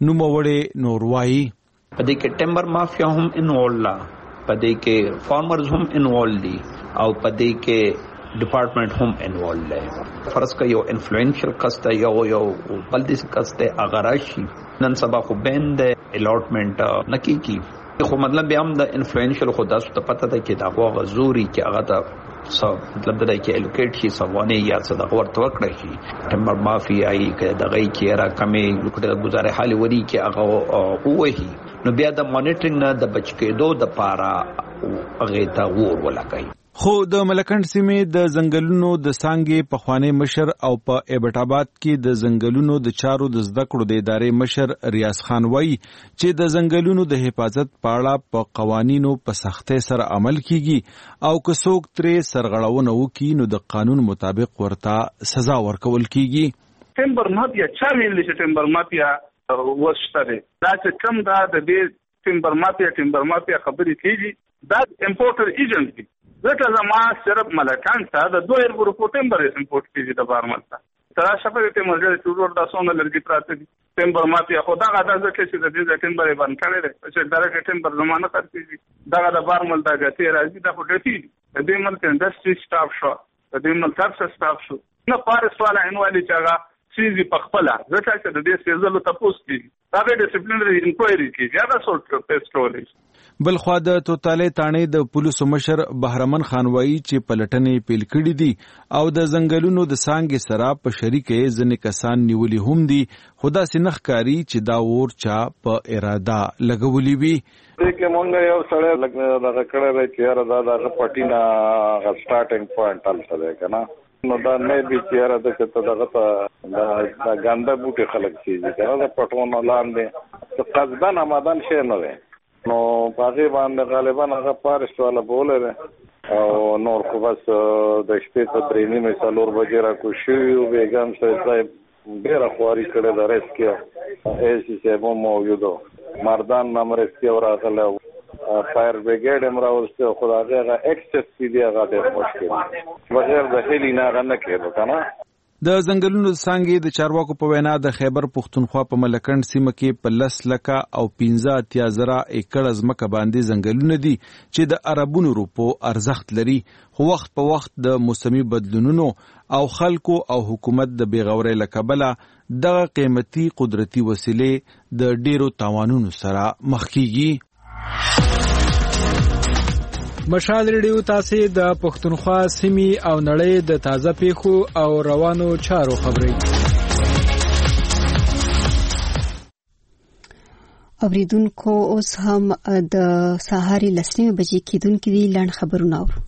نوموړی نور وایي په دې کې ټمبر مافیا هم انوالو لا په دې کې فارمرز هم انوالو دي او په دې کې ډپارټمنټ هم انوالو دی فرض کا یو انفلوئنشل کس دی یو یو بل دې کس دی هغه راشي نن سبا خو بین دی الاټمنټ نه کیږي خو مطلب بیا هم د انفلوئنشل خو تاسو ته پته ده چې دا خو غزوري چې هغه ته سو مطلب دا چې الوکیټ شي سوانه یا څه د ورته وکړي شي ټمبر مافیای کې دغه کې را کمې لکه گزارې حال وري کې هغه وایي نو بیا د مانیټرینګ نه د بچ کېدو د پاره هغه ته ور ولګي خو د ملکنډ سیمې د ځنګلونو د څانګې پخوانی مشر او په ایبټ آباد کې د ځنګلونو د چارو د زده کړو د ادارې مشر ریاض خان وایي چې د ځنګلونو د حفاظت په اړه په قوانینو په سختۍ سره عمل کیږي او که څوک ترې سرغړونه وکړي نو د قانون مطابق ورته سزا ورکول کیږي ټمبر مافیا چا ویل چې ټمبر مافیا وشته دا چې کم دا د دې ټمبر مافیا ټمبر مافیا خبرې کیږي دا امپورټر ایجنټ دی ځکه زما صرف ملکان ته د دوه ګروپو ټمبر امپورټ کیږي د بارمل ته تر شپه د ټمبر د ټول د سونه لرګي پراته دي ټمبر مافیا خو دا غدا ځکه چې د دې ټمبر باندې کړي دي چې دغه ټمبر زمانه کړی دا د بارمل د غتی راځي د فټي د دې ملک انډستری سټاف شو د دې ملک تاسو سټاف شو نه پارس والا انوالي چاغه سیزي پخپلا ځکه چې د دې سیزلو تاسو کی دا د ډیسپلینری انکوایري کیږي دا څه ټیسټ بل خو د توتالې تانې د پولیسو مشر بهرمن خان وایي چې پلټنې پیل کړي دي او د ځنګلونو د څانګې سره په شریکې ځینې کسان نیولي هم دي خو داسې نه ښکاري چې دا اور چا په اراده لګولي وي دې کې مونږ یو سړی دغه کړی دی چې یاره دا دغه پټي نه سټارټینګ پوینټ هلته دی که نه نو دا نه دي چې یاره دغه ته دغه ته دا ګنده بوټي خلک کېږي که نه د پټونو لاندې قصدن آمدن شی نه دی نو باغې باندې غالبا هغه پارس والا بوله ده او نور خو بس د شپې په درې نیمې څلور بجې راکوز شوي وو بیګم صاحب ډېره خواري کړې ده ریسکیو ای سی صاحب هم موجود و مردان هم ریسکیو راغلی و فایر بریګیډ هم راوستی خو د هغې هغه ایکسس چې دی هغه ډېر مشکل بغیر د هیلي نه هغه نه کېدو که نه د ځنګلونو څانګې د چارواکو په وینا د خیبر پښتونخوا په ملکنډ سیمه کې په لس لکه او پنځه اتیا زره ایکړه ځمکه باندې ځنګلونه دي چې د اربونو روپو ارزښت لري خو وخت په وخت د موسمي بدلونونو او خلکو او حکومت د بیغورۍ له کبله دغه قیمتي قدرتي وسیلې د ډیرو تاوانونو سره مخ کیږي مشال ریډیو تاسو د پښتونخوا سیمې او نړۍ د تازه پیښو او روانو چارو خبري اوریدونکو اوس هم د سهاري لسنیمه بجې کېدونکې دي لاند خبرونه اورو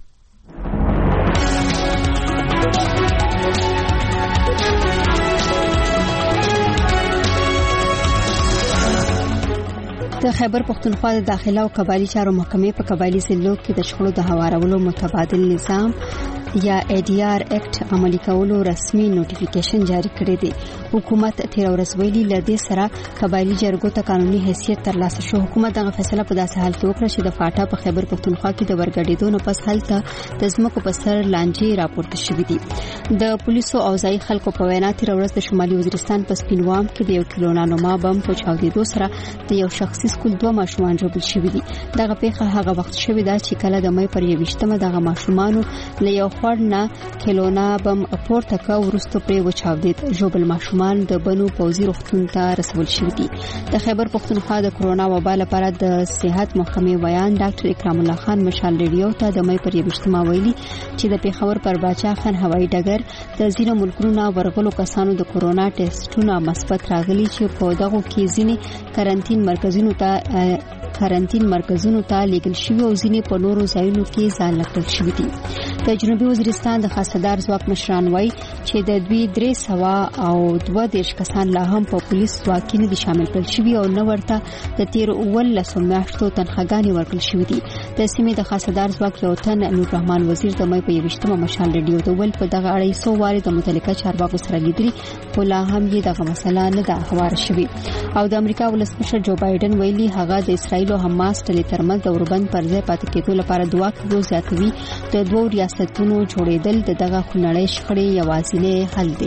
د خیبر پښتونخوا د داخله او قبایلی چارو محکمې په قبایلی ضلعو کې د شخړو د هوارولو متبادل نظام یا ای ډي آر اکټ عملي کولو رسمي نوټیفیکیشن جاری کړی دی. حکومت تیر ورځ ویلي لدې سره قبایلی جرګو ته قانوني حیثیت ترلاسه شو. حکومت دغه فیصله په داسې حال کې وکړه چې د فاټا په خیبر پښتونخوا کې د ورګډېدو نه پس هلته د ځمکو په سر لانجې راپورته شوې دي. د پولیسو او ځایي خلکو په وینا تیر ورځ د شمالي وزیرستان په سپینوام کې د یو کیلو نانوما بم په چاودېدو سره د یو شخصي سکول دوه ماشومان ژوبل شوي دي. دغه پیښه هغه وخت شوې ده چې کله د مې پر یویشتمه دغه ماشومانو له یو خور نه کیلونا بم پورته کا ورستو پرې وچاودید. ژوبل ماشومان د بنو پوزي روغتون ته رسول شوي دي. د خیبر پښتونخوا د کرونا وبا لپاره د صحت محکمې ویان ډاکټر اکرام الله خان مشال ریډیو ته د مې پر یویشتمه ویلي چې د پیښور پر باچا خان هوایي ډګر د ځینو ملکونو ورغلو کسانو د کرونا ټیسټونه مثبت راغلي چې په دغه کې ځینې کارانتین مرکزونو ته کارانتین مرکزونو ته لیږل شوي او ځینې په نورو ځایونو کې ځان لټول شوي دي. د جنوبي وزیرستان د خاصدار ځواک مشران وایي چې د دوی درې سوه او دوه دېرش کسان لا هم په پولیس ځواک کې نه دي شامل کړل شوي او نه ورته د تیر اوولسو میاشتو تنخواګانې ورکړل شوي دي. د سیمې د خاصدار ځواک یو تن نور رحمان وزیر د مې په یویشتمه مشال ریډیو ته ویل په دغه اړه یې څو وارې د متعلقه چارواکو سره لیدلي خو لا هم یې دغه مسله نه ده هواره شوې. او د امریکا ولسمشر جو بایدن ویلي هغه د اسرائیل او حماس ډلې ترمنځ د اوربند پر ځای پاتې کېدو لپاره دوه کوي زیاتوي. د دوو ریاستونو جوړېدل د دغه خونړۍ شخړې یوازینی حل دی.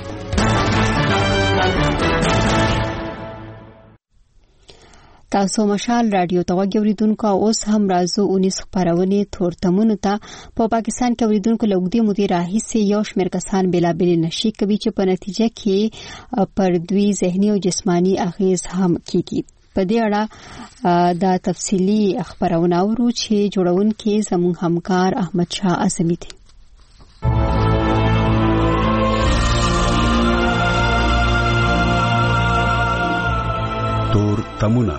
تاسو مشال رادیو ته وګوریدونکو اوس هم راځو اونیس خبرونه تورتمونو ته. په پاکستان کې اوریدونکو لوګدي مدیر راهیسه یو شمېر کسان بلابل نشي کوي چې په نتیجه کې پر دوی ذهني او جسمانی اغیز هم کیږي. په دې اړه دا تفصیلی خبرونه اورو چې جوړونکي زموږ همکار احمد شاه اعظمي دي. تور تمونه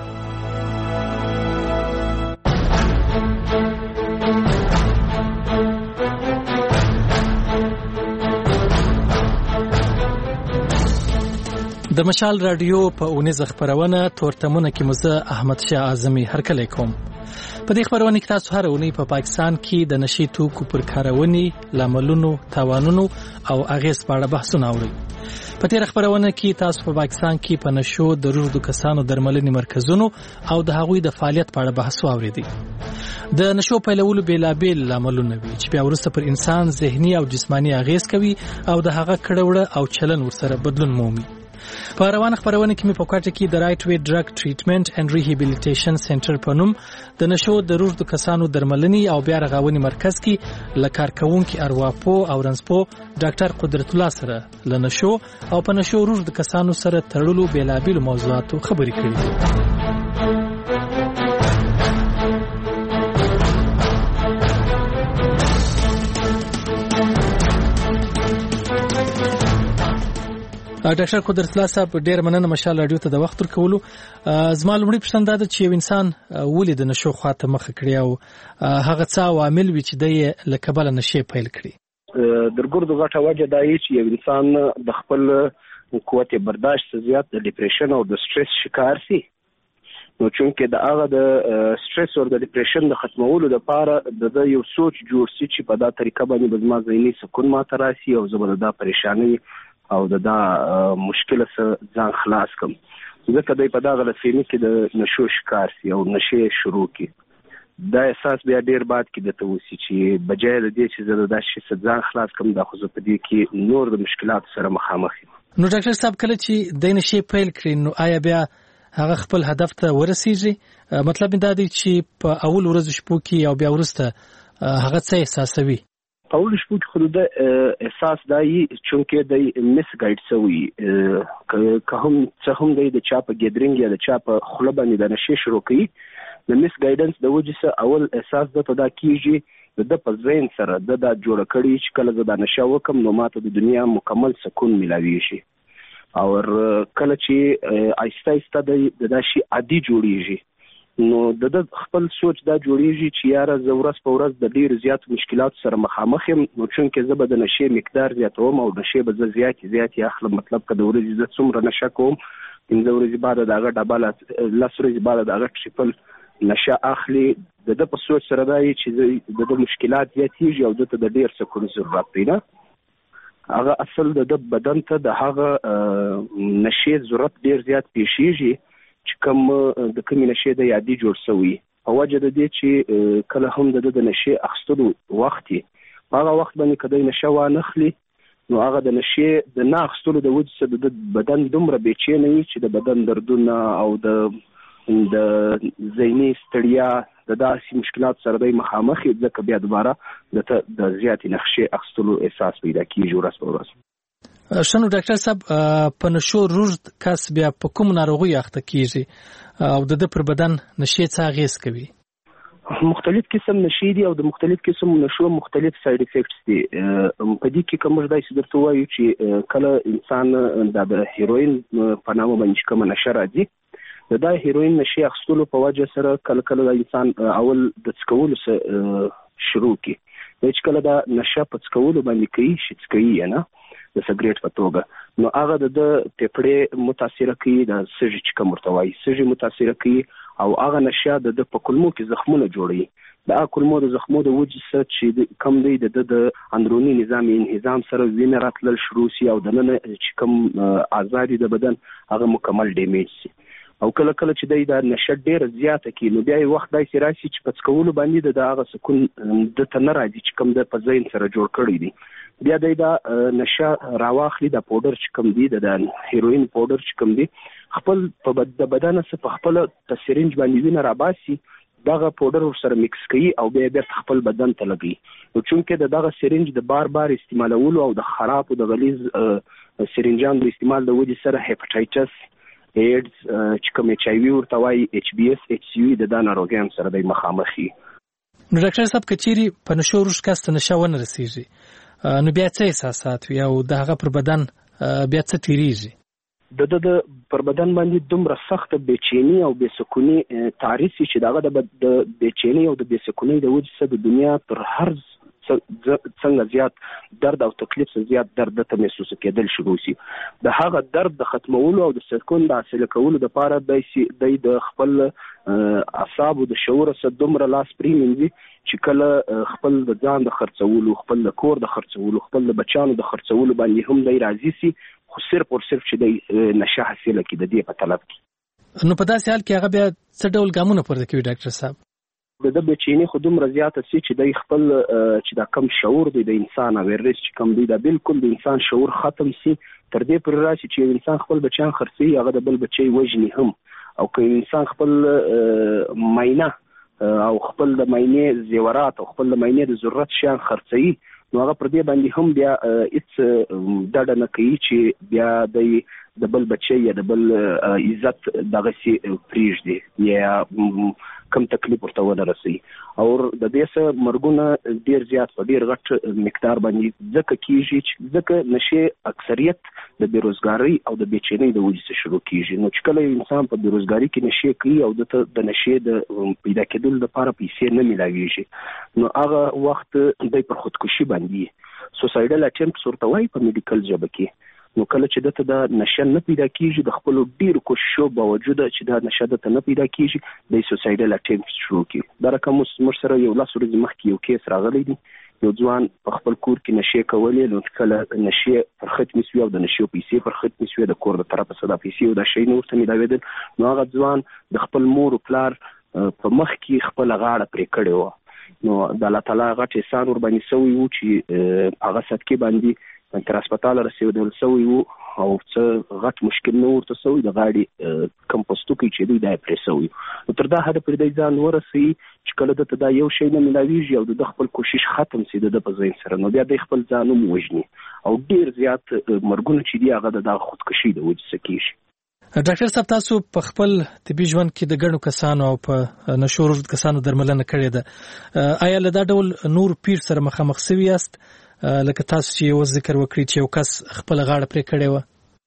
د مشال رادیو په اونیز خبرونه تورتمونه کې مزه احمد شاه اعظمي هرکلی کوم. په دې خبرونه کې تاسو هر اونۍ په پاکستان کې د نشي توکو پر کارونې لاملونو تاوانونو او اغیز په اړه بحثونه اورئ. په تیر خبرونه کې تاسو په پاکستان کې په نشو د روږدو کسانو درملنې مرکزونو او د هغوی د فعالیت په اړه بحث واوریدئ. د نشو پیلولو بیلابیل لاملونه وي چې بیا وروسته پر انسان ذهني او جسمانی اغیز کوي او د هغه کړهوړه او چلن ورسره بدلون مومي. په روانه خبرونه کې مې په کوټه کې د رائټ وی ډرګ ټریټمنټ اند ریهابیلیټیشن سنټر په نوم د نشو د روږدو کسانو درملنې او بیا رغونې مرکز کې له کارکونکو ارواپو او رنسپو ډاکټر قدرت الله سره له نشو او په نشو روږدو کسانو سره تړلو بیلابیل موضوعاتو خبرې کړې. ډاکټر قدرت الله صاحب ډیر مننه مشال رادیو ته د وخت ورکولو. زما لومړی پوښتنه دا ده چې یو انسان ولې د نشو خواته مخه کړي او هغه څه عوامل وي چې د له کبله نشي پیل کړي. درګردو غټه وجه دا یي چې یو انسان د خپل قوت برداشت زیات د ډیپریشن او د سټرس شکار سي. نو چونکه د هغه د سټرس او د ډیپریشن د ختمولو لپاره د یو سوچ جوړ سي چې په دا طریقه باندې به زما ذهني سکون ماته راسي او زما د پریشانی او د دا مشکله سره ځان خلاص کم. ځکه دوی په دغه لفظي کې د نشو شکار سي او نشه شروع کی. دا احساس بیا ډیر بعد کې د توسي چې بجای د دې چې زه د شي ځان خلاص کم د خو په دې کې نور د مشکلات سره مخامخ یم. نو ډاکټر صاحب کله چې د نشي پیل کړي نو آیا بیا هغه خپل هدف ته ورسیږي؟ مطلب دا دی چې په اول ورځ شپو کې او بیا ورسته هغه څه احساسوي؟ اول شپو کې خود د احساس دای چونکه د مس ګایډ سوی که هم څه هم د چا په ګیدرینګ یا د چا په خله باندې د نشي شروع کوي د مس ګایډنس د وجې سره اول احساس د ته دا کیږي د په ذهن سره د دا جوړ کړي چې کله د نشه وکم نو ماته د دنیا مکمل سکون ملاوي شي او کله چې آیسته آیسته د دا شي عادي جوړیږي نو د خپل سوچ دا جوړیږي چې یاره زه ورځ په ورځ د ډیر زیات مشکلات سره مخامخ یم نو چونکه زه به د نشې مقدار زیاتوم او نشې به زه زیات زیات اخلم. مطلب که د ورځې زه څومره نشه کوم پنځه ورځې بعد دغه ډبل لس ورځې بعد دغه ټریپل نشه اخلي. د د په سوچ سره دا چې د مشکلات زیاتېږي او د د ډیر سکون ضرورت دی. نه هغه اصل د بدن ته د هغه نشې ضرورت ډیر زیات پیښیږي چې کوم د کومې نشې د یادي جوړ شوی په وجه د دې چې کله هم د د نشې اخستلو وخت هغه وخت باندې کدی نشه وانخلي نو هغه د نشې د نه اخستلو د وجه سره د بدن دومره بیچینه وي چې د بدن دردونه او د د ذهني ستړیا د داسې مشکلات سره د مخامخ ځکه بیا دوباره د د زیاتې نقشې اخستلو احساس پیدا کیږي ورځ په ورځ. شنو ډاکټر صاحب په نشو روږد کس بیا په کوم ناروغي اخته کیږي او د پر بدن نشې څه اغیز کوي؟ مختلف قسم نشې دي او د مختلف قسم نشو مختلف ساید افیکټس دي. په دې کې کوم ځای چې درته وایو چې کله انسان د هیروین په نامه باندې کوم نشه راځي د دا هیروین نشي اخستلو په وجه سره کله کله د انسان اول د څکولو شروع کی چې کله دا نشه په څکولو باندې کوي چې څکوي نه د سګریټ په توګه نو هغه د پیپړې متاثر کوي د سږي چې کوم ورته وایي سږي متاثر کوي او هغه نشه د په کولمو کې زخمونه جوړوي د کولمو د زخمو د وجه سره چې کم دی د د اندرونی نظام انهضام سره وینه راتلل شروع شي او د نن چې کوم آزادي د بدن هغه مکمل ډیمیج شي او کله کله چې د نشه ډیر زیاته کی نو بیا یو وخت دای سي راشي چې پڅ کولو باندې د هغه سکون د تنه راځي چې کوم د پزین سره جوړ کړی دی بیا د نشه راواخلي د پاوډر چې کوم دی د هیروین پاوډر چې کوم دی خپل په د بدن سره په خپل تسرینج باندې وینه راباسي دغه پاوډر سره میکس کوي او بیا بیا خپل بدن ته لګي نو چونکه د دغه سرینج د بار بار استعمالولو او د خراب او د غلیظ سرینجان د استعمال د وجې سره هپاتایټس ایډز چې کوم ایچ آی وی ورته وایي ایچ بی اس ایچ سی وی د دا ناروغیان سره د مخامخي. نو ډاکټر صاحب کچيري په نشو روش کاست نشه ونه رسیږي نو بیا څه احساسات وي او دغه پر بدن بیا څه تیریږي؟ د د پر بدن باندې دومره سخت بېچینی او بېسکونی تعریف چې دغه د بېچینی او د بېسکونی د وجې سره د دنیا پر هر څنګه زیات درد او تکلیف سره زیات درد ته محسوس کېدل شروع شي د هغه درد د ختمولو او د سکون د حاصل کولو لپاره د د خپل اعصاب او د شعور سره دومره لاس پریمنځي چې کله خپل د ځان د خرڅولو خپل د کور د خرڅولو خپل د بچانو د خرڅولو باندې هم دی راځي سي خو صرف او صرف چې د نشه حاصله کې د دې په طلب کې نو په داسې حال کې هغه بیا څه ډول ګامونه پورته کوي ډاکټر صاحب؟ د د بچینی خو دومره زیاته سي چې د خپل چې دا کم شعور دی د انسان اویرنس چې کم دی دا بالکل د انسان شعور ختم سي تر دې پر راشي چې انسان خپل بچان خرڅي هغه د بل بچي وژني هم او که انسان خپل ماینه او خپل د ماینه زیورات او خپل د ماینه د ضرورت شیان خرڅي نو هغه پر دې باندې هم بیا هیڅ ډډه نه کوي چې بیا د د بل بچي یا د بل عزت دغه سي پریږدي یا کم تکلیف ورته ونه رسي او د دې سره مرګونه ډیر زیات په ډیر غټ مقدار باندې ځکه کیږي چې ځکه نشه اکثریت د بیروزګاری او د بیچینۍ د وجې څخه شروع کیږي نو چې کله انسان په بیروزګاری کې نشه کوي او د د نشه د پیدا کېدل لپاره پیسې نه ملاويږي نو هغه وخت د پر خودکشي باندې سوسایډل اټمپټس ورته وایي په میډیکل ژبه کې نو کله چې دته د نشه نه پیدا کیږي د خپل ډیر کوششو باوجود چې دا نشه دته نه پیدا کیږي د سوسایډل اټمپټس شروع کی دا رقم مر سره یو لاس ورځ مخکې یو کیس راغلی دی یو ځوان په خپل کور کې نشه کولې نو کله نشه پر ختم شو او د نشه پیسې پر ختم شو د کور د طرفه صدا پیسې او د شي نور ته ملاویدل نو هغه ځوان د خپل مور او پلار په مخ کې خپل غاړه پرې کړې و نو د الله تعالی غټ احسان ور باندې سوی و چې هغه صدقې باندې تر هسپتال رسیدل سوی وو او څه غټ مشکل نو ورته سوی د غاړي کمپوسټو کې چې دوی دا پرې سوی نو تر دا حد پر دې ځان ورسي چې کله دته دا یو شی نه ملاويږي او د خپل کوشش ختم سي د په ځین سره نو بیا د خپل ځانو موجني او ډیر زیات مرګونه چې دی هغه د خودکشي د وجې سکیږي. ډاکټر صاحب تاسو په خپل طبي ژوند کې د ګڼو کسانو او په نشورو کسانو درملنه کړې ده آیا له دا ډول نور پیر سره مخامخ شوي یاست لکه تاسو چې یو ذکر وکړی چې یو کس خپل غاړه پرې کړې و؟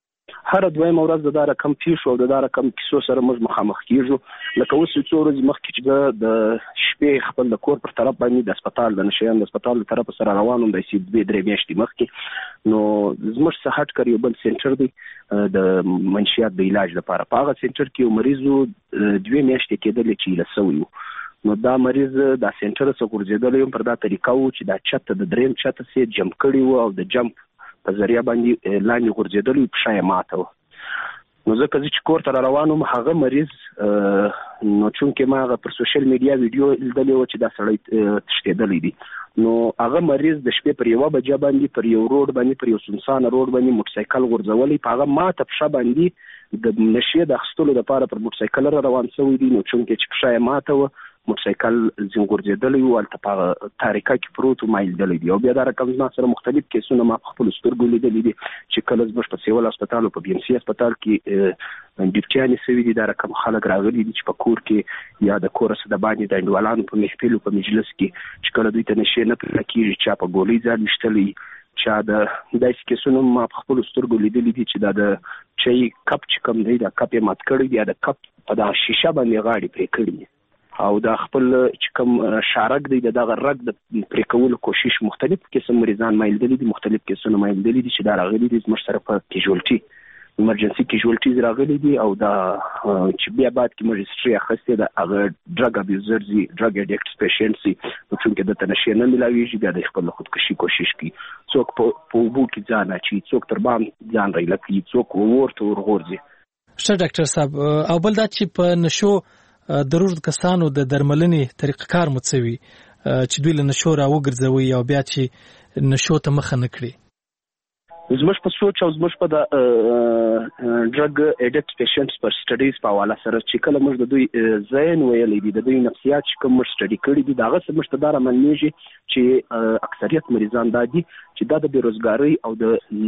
هر دویم ورځ د دا رقم پیښو او د دا رقم کیسو سره موږ مخامخ کیږو. لکه اوس څو ورځې مخکې چې د شپې خپل د کور پر طرف باندې د هسپتال د نشیان د هسپتال له طرف سره روان وم د سي دوه درې میاشتې مخکې، نو زموږ څخه هټ کړ یو بل سنټر دی د منشیات د علاج لپاره. په هغه سنټر کې یو مریضو دوه میاشتې کېدلې چې ایله سوی و. نو دا مریض دا سنټر څخه ګرځېدلی یم پر دا طریقه و چې دا چت د دریم چت سي جمپ کړی و او د جمپ په ذریعہ باندې لاندې ګرځېدلی پښه یې ماته وه. نو ځکه زه چې کور ته را روان وم هغه مریض نو چونکې ما هغه پر سوشل میډیا ویډیو لیدلی وه چې دا سړی تښتېدلی دی، نو هغه مریض د شپې پر یوه بجه باندې پر یو روډ باندې پر یو سنسانه روډ باندې موټرسایکل غورځولی، په هغه ماته پښه باندې د نشې د اخیستلو لپاره پر موټرسایکل را روان شوی دی. نو چونکې چې پښه یې ماته وه موټرسایکل ځین غورځېدلی و، هلته په هغه تاریکه کې پروت و، ما لیدلی دی. او بیا دا رقم زما سره مختلف کیسونه ما په خپلو سترګو لیدلي دي چې کله زموږ په سیول هسپتال او په بي ام سي هسپتال کې ډیوټیانې سوي دي. دا رقم خلک راغلي دي چې په کور کې یا د کور څخه د باندې د انډوالانو په محفل په مجلس کې چې کله دوی ته نشې نه پیدا کېږي، چا په ګولۍ ځان ویشتلی، چا د داسې کیسونه ما په خپلو سترګو لیدلي دي چې دا د چای کپ چې کوم دی دا کپ یې مات کړی دی، یا د کپ په دا شیشه باندې غاړې پرې کړي دي، او دا خپل چې کوم شارک دی د دغه رګ د پرې کولو کوشش مختلف قسم مریضان ما لیدلي دي، مختلف کیسونه ما لیدلي دي چې دا راغلي دي زموږ سره په کیژوالټي ایمرجنسي کیژوالټیز راغلي دي. او دا چې بیا بعد کې موږ هسټري اخیستې ده هغه ډرګ ابیوزرز دي، ډرګ اډیکټ پیشنټس دي، نو چونکې دلته نشې نه میلاویږي بیا د خپل خودکشي کوشش کوي، څوک په اوبو کې ځان اچوي، څوک تر بام ځان رایله کوي، څوک ورته ورغورځي. ښه ډاکټر صاحب، او بل دا چې په نشو د روږد کسانو د درملنې طریقه کار مو څه وي چې دوی له نشو را وګرځوي او بیا چې نشو ته مخه نه کړي؟ زموږ په سوچ او زموږ په د ډرګ اډیکټ پیشنټس پر سټډیز په حواله سره چې کله موږ د دوی ذهن ویلی دي، د دوی نفسیات چې کوم موږ سټډي کړي دي، د هغه څه موږ ته دا رامعلومیږي چې اکثریت مریضان دا دي چې دا د بېروزګارۍ او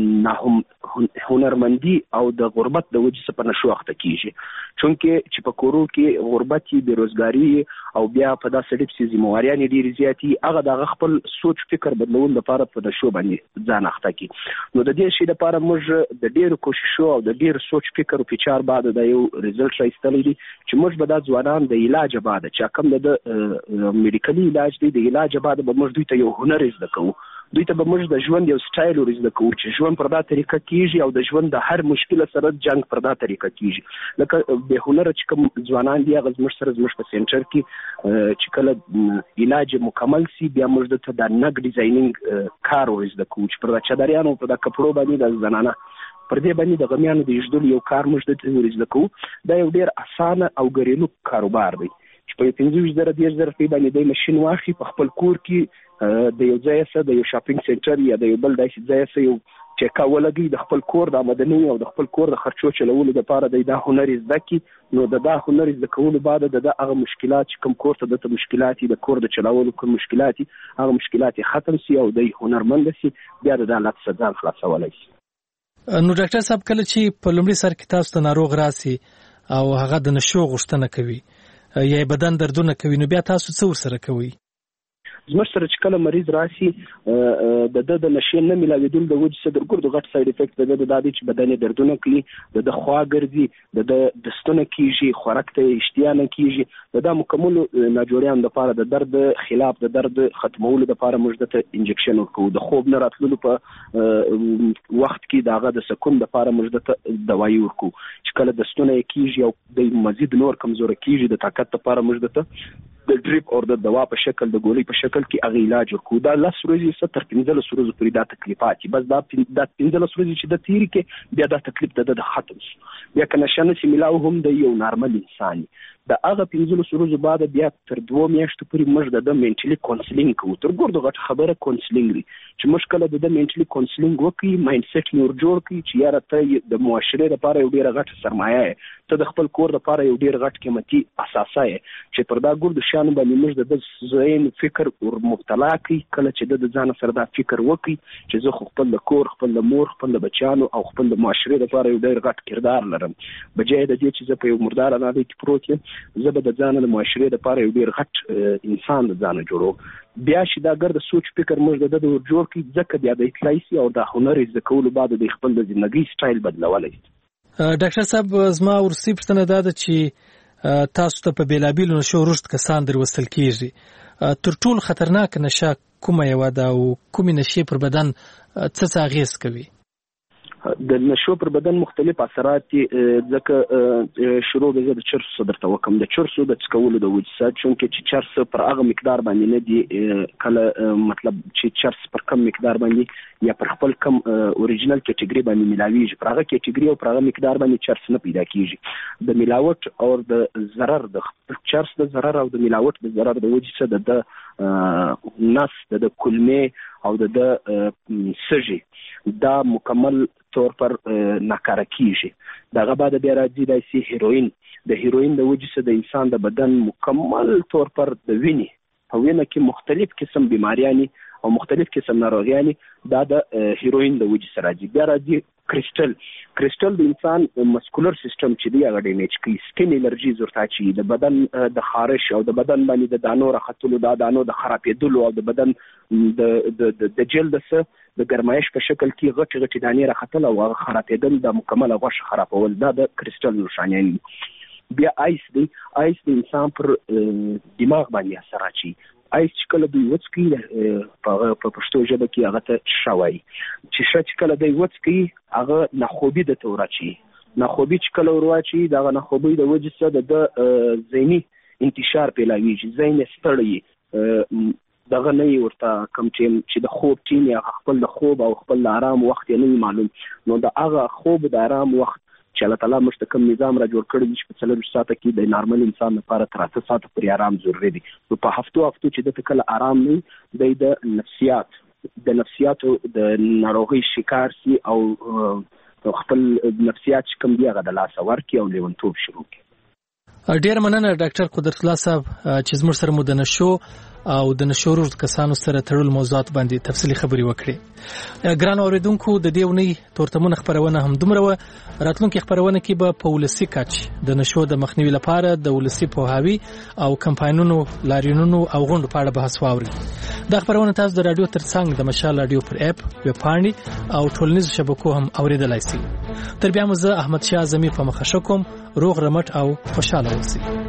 د هنرمندي او د غربت د وجې څخه په نشو اخته کېږي. چونکې چې په کورو کې غربت وي، بېروزګاري او بیا په دا سړي پسې ذمهواریانې ډېرې زیاتې وي، هغه د هغه خپل سوچ فکر بدلولو لپاره په نشو باندې ځان اخته کړي. نو د دې شي لپاره موږ د ډېرو کوششو او د ډېر سوچ فکر او فچار بعد د یو ریزلټ راایستلی دی چې موږ به دا ځوانان د علاج بعد چې کوم د میډیکلي علاج دی د علاج بعد به موږ دوی ته یو هنر زده کوو، دوی ته به موږ د ژوند یو سټایل ور زده کوو چې ژوند پر دا طریقه کیږي او د ژوند د هر مشکل سره جنگ پر دا طریقه کیږي. لکه به هنر چې کوم ځوانان دي هغه زموږ سره زموږ په سنټر کې چې کله علاج مکمل سي بیا موږ د د نګ ډیزاینینګ کار ور زده کوو چې پر دا چادریانو پر دا کپړو باندې د زنانه پر دې باندې د غمیانو د ایجدلو یو کار موږ د ور زده کوو. دا یو ډیر اسانه او ګریلو کاروبار دی چې په پنځه زره دېرش زره په باندې د ماشين واخی په خپل کور کې د یو ځای سره د یو شاپینګ سنټر یا د یو بل داسې ځای سره یو چیکا ولګي د خپل کور د آمدنی او د خپل کور د خرچو چلولو لپاره د دا هنر زده کی. نو د دا هنر زده کولو بعد د هغه مشکلات چې کوم کور ته د مشکلات د کور د چلولو کوم مشکلات هغه مشکلات ختم سي او د هنرمند سي بیا د حالت څخه ځان خلاصولای شي. نو ډاکټر صاحب کله چې په لومړي سر کې تاسو ته ناروغ راسي او هغه د نشو غوښتنه کوي یا بدن دردونه کوي نو بیا تاسو څه ورسره کوي؟ زموږ سره چې کله مریض راشي د د د نشې نه ملاویدل د وجې سره ګردو غټ ساید افیکټ د د دادی چې بدن دردونه کوي، د د خوا ګرځي، د د دستونه کیږي، خوراک ته اشتیا نه کیږي، د د مکمل ناجوړیان لپاره د درد خلاف د درد ختمولو لپاره موږ ته انجکشن ورکوو، د خوب نه راتللو په وخت کې دغه د سکون لپاره موږ ته دوايي ورکوو، چې کله دستونه کیږي او د مزید نور کمزور کیږي د طاقت لپاره موږ ته د ډریپ او د دوا په شکل د ګولۍ په شکل کې هغه علاج ورکوو. دا لس ورځې څخه تر پنځلس ورځو پورې دا تکلیفات دي، بس دا د پنځلس ورځې چې د تیری کې بیا دا تکلیف د د ختم شي. بیا که نشه نه سي ملاو هم د یو نارمل انسان د هغه پنځلس ورځو بعد بیا تر دوه میاشتو پورې موږ د منټلي کونسلینګ کوو. تر ګردو غټ خبره کونسلینګ دی چې موږ کله د منټلي کونسلینګ وکړي، مایند سیټ یې ور جوړ کړي چې یاره ته د معاشرې لپاره یو ډېره غټه سرمایه یې، ته د خپل کور لپاره یو ډېر غټ قیمتي اساسه یې، چې پر دا ګردو شیانو باندې موږ د د ذهن فکر ور مبتلا کړي. کله چې د ځان سره دا فکر وکړي چې زه خو خپل د کور، خپل د مور، خپل د بچیانو او خپل د معاشرې لپاره یو ډېر غټ کردار لرم، بجای د دې چې زه په یو مردار نالی کې پروت یم، زه به د ځان د معاشرې لپاره یو ډېر غټ انسان د ځان جوړو. بیا چې دا ګرد سوچ فکر موږ د د ور جوړ کړي ځکه بیا د اطلاعي او د هنر زده کولو بعد د خپل د ژوندۍ سټایل بدلولای. ډاکټر صاحب زما ورسي پښتنه دا ده چې تاسو ته په بیلابیلو نشو رشد کسان در وستل کیږي تر ټول خطرناک نشه کومه یو ده او کومې نشې پر بدن څه څه اغیز کوي؟ د نشو پر بدن مختلف اثرات دي، ځکه شروع به د چرسو درته وکم. د چرسو د څکولو د وجه چونکې چې چرس پر هغه مقدار باندې نه دي، کله مطلب چې چرس پر کم مقدار باندې یا پر خپل کم اوریجنل کیټګری باندې ملاویږي، پر هغه کیټګری او پر هغه مقدار باندې چرس نه پیدا کیږي. د ملاوت او د ضرر د چرس د ضرر او د ملاوت د ضرر د وجه څخه د نس د کلمې او د سږي دا مکمل طور پر ناکاره کیږي. دغه بعد بیا راځي د سی هیروین. د هیروین د وجه څخه د انسان د بدن مکمل طور پر د وینې په وینه کې مختلف قسم بیماریانی او مختلف قسم ناروغیانی دا د هیروین د وجه سره راځي. بیا راځي کریسټل. کریسټل د انسان مسکولر سیستم چې دی هغه ډیمیج کوي، سکین الرجی زورتا چی د بدن د خارش او د بدن باندې د دانو راختلو د دانو د خرابېدلو او د بدن د د جلد سره د ګرمایش په شکل کې غټ غټ دانې راختل او خرابېدل د مکمل غوښه خرابول دا د کریسټل نشانه دي. بیا آیس دی. آیس د انسان پر دماغ باندې اثر اچي. آیس چې کله دوی وڅکي په پښتو ژبه کې هغه ته شوای چې شچ کله دوی وڅکي هغه ناخوبي د تورچی ناخوبي چې کله ورواچي دا ناخوبي د وجه څخه د ذهني انتشار پیلاویږي، ذهن ستړی دغه نه ورته کم چې د خوب ټیم یا خپل د خوب او خپل آرام وخت نه معلوم، نو د هغه خوب د آرام وخت چې الله تعالی موږ ته کوم نظام را جوړ کړی چې په څلور ساعته کې د نارمل انسان لپاره تر اته ساعته پورې آرام ضروري دی. نو په هفتو هفتو چې د کله آرام نه دی د نفسیات د نفسیاتو د ناروغي شکار سي او خپل نفسیات کوم دی هغه د لاس ورکی او لیونتوب شروع کی. ډیر مننه ډاکټر قدرت الله صاحب چې زموږ سره مو د نشو او د نشورو کسانو سره تړل موضوعات باندې تفصیلی خبري وکړي. ګران اوریدونکو د دې ونی تورتمونه خبرونه هم دومره و. راتلونکي خبرونه کې به په ولسی کچ د نشو د مخنیوي لپاره د ولسی پوهاوی او کمپاینونو لاریونونو او غونډو په اړه بحث واوري. دا خبرونه تاسو د رادیو ترڅنګ د مشال رادیو پر اپ، ویب پاڼې او ټولنیزو شبکو هم اوریدلای شئ. تر بیا مو زه احمد شاه اعظمي په مخه کوم. روغ رمټ او خوشاله اوسئ.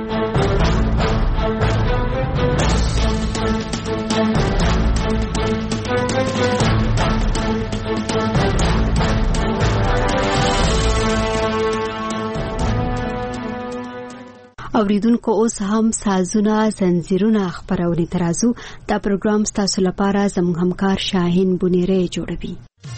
اوریدونکو اوس هم سازونه زنجیرونه خبرونه ترازو دا پروګرام ستاسو لپاره زموږ همکار شاهین بونیره جوړوي.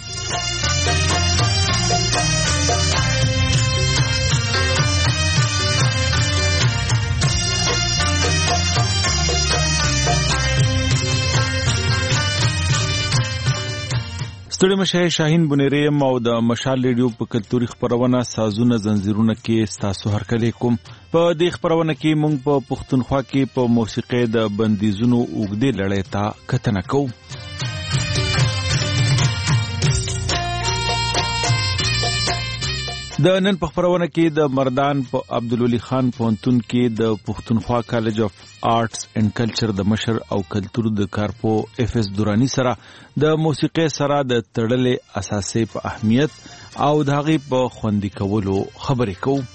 ستړي مشه شاهین بونیره او د مشال ریډیو په کلتوري خبرونه سازونه زنجیرونه کې ستاسو هرکلی کوم. په دې خبرونه کې مونږ په پښتونخوا کې په موسیقي د بندیزونو اوږدې لړۍ ته کتنه کوو. د نن په خبرونه کې د مردان په عبدالولي خان پوهنتون کې د پښتونخوا کالج اف آرټس اینڈ کلچر د مشر او کلتور د کارپو اف اس دورانی سره د موسیقي سره د تړلې اساسي په اهمیت او د هغې په خوندي کولو خبرې کوو.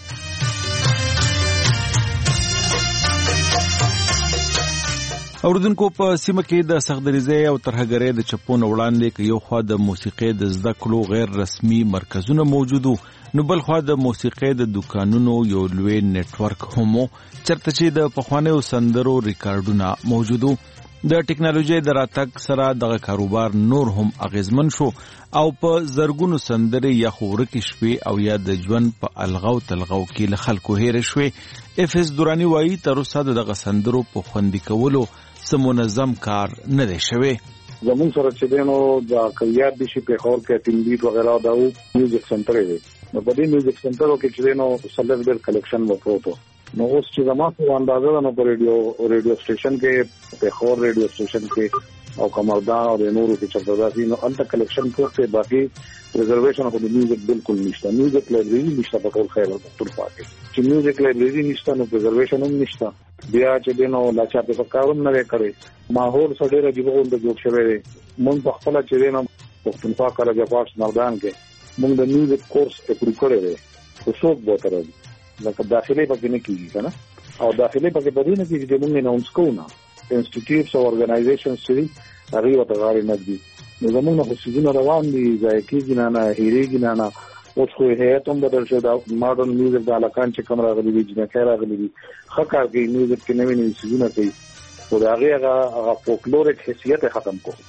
اوردونکو په سیمه کې د سختدریزۍ او ترهګرۍ د چپونو وړاندې کې یو خوا د موسیقۍ د زده کړو غیر رسمي مرکزونه موجودو، نو بل خوا د موسیقۍ د دکانونو یو لوی نیټورک هم چرته چې د پخوانیو سندرو ریکارډونه موجودو. د ټکنالوژي د راتګ سره دغه کاروبار نور هم اغیزمن شو او په زرګونو سندرې یا خورکې شوې او یا د ژوند په الغو تلغو کې له خلکو هېرې شوې. اف اس دورانی وایي تر اوسه دغه سندرو په خوندي کولو سم منظم کار نه دی شوی. زمون سره چې دینو د کلیات دي شي په خور کې تیم بیت وغیرہ دا میوزیک سنټر دی. نو په دې میوزیک سنټر کې چې دینو سلیکټډ کلیکشن وکړو. نو اوس چې زموږ په اندازه نو په ریډیو ریډیو سټیشن کې په خور ریډیو سټیشن کې او کمردان او نورو کې چلته راځي نو انت کلیکشن کوته باقي ریزرویشن خو د میوزیک بالکل نشته. میوزیک لایبرری نشته په ټول خیر ټول پاتې چې میوزیک لایبرری نشته نو ریزرویشن هم نشته. بیا چې دینو لاچا په کاروم نه کړي ماحول سره ډېر جوړون د جوړ شوی دی. مونږ په خپل چې دینو پښتونخوا کالج اف آرټس مردان کې موږ د میوزیک کورس اپروو کړی دی خو څوک به ورته راځي لکه داخلي پکې نه کېږي که نه او داخلي پکې په دې نه کېږي چې موږ اناونس کوو نه انسټیټیوټس او ارګنایزیشنز چې دي هغوی ورته غاړې نه ږدي نو زموږ نه خو څیزونه روان دي ضایع کېږي نه نه هېرېږي نه نه اوس خو هیئت هم بدل شو دا ماډرن میوزیک د هلکان چې کوم راغلي دي جنکۍ راغلي دي ښه کار کوي میوزیک کې نوي نوي څیزونه کوي خو د هغې هغه هغه فولکلوریک حیثیت یې ختم کړو.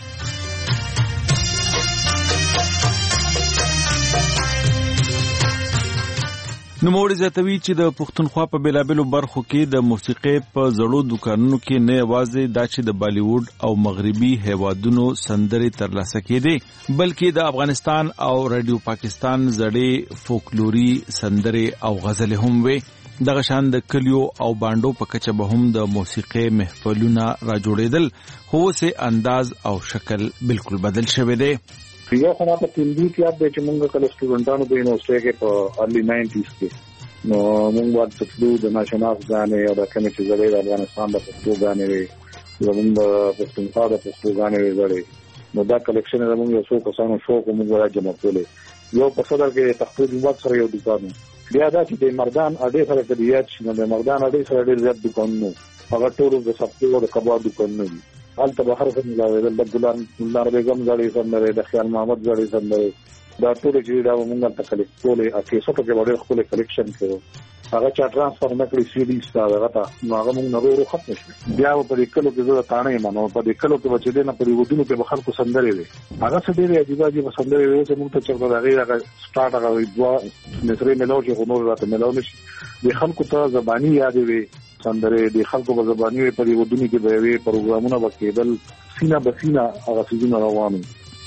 نوموړی زیاتوي چې د پښتونخوا په بېلابېلو برخو کې د موسیقۍ په زړو دوکانونو کې نه یوازې دا چې د بالیووډ او مغربي هیوادونو سندرې ترلاسه کېدې بلکې د افغانستان او رادیو پاکستان زړې فولکلوري سندرې او غزلې هم وې. دغه شان د کلیو او بانډو په کچه به هم د موسیقۍ محفلونه راجوړېدل خو اوس انداز او شکل بالکل بدل شوی دی. یو خو ماته تندي کې یاد دی چې موږ کله سټوډنټانو په یونیورسټۍ کې په ارلی ناینټیز کې نو موږ ورته تلو د ناشناس غانې او د کومې چې زړې د افغانستان د پښتو غانې وي زموږ د پښتونخوا د پښتو غانې وي زړې نو دا کلیکشن زموږ یو څو کسانو شوق موږ راجمع کړل. یو په صدر کې تختو جومات سره یو دکان بیا دا چې د مردان اډې سره کې یاد شي نو د مردان اډې سره ډېر زیات دکانونه هغه ټول د سپکو او د کباب دکانونه دي هلته به هر څه ملاوېدل د ګلان ګلنار بیګم زړې سندرې د خیال محمد زړې سندرې دا ټول چې دا موږ ته کلیکټ کولې اته سو کې وړي خپل کلیکشن کړو هغه چا ترانسفر نکړي سی ډي ستاره غته هغه موږ نه ورو ختم شو. بیا په دې کلو کې زه تانه مانو په دې کلو کې بچی نه په ودونو کې بخل کو سندرې وي هغه څه ډېرې عجیب عجیب سندرې وي چې موږ ته چرته هغه هغه سٹارټ هغه دوا نثرې ملو چې غنور راته ملو نشي د خلکو ته زبانی یاد وي سندرې د خلکو په زبانی وي په دې ودونو کې به وي پروګرامونه وکیدل سینا بسینا هغه څنګه روانو.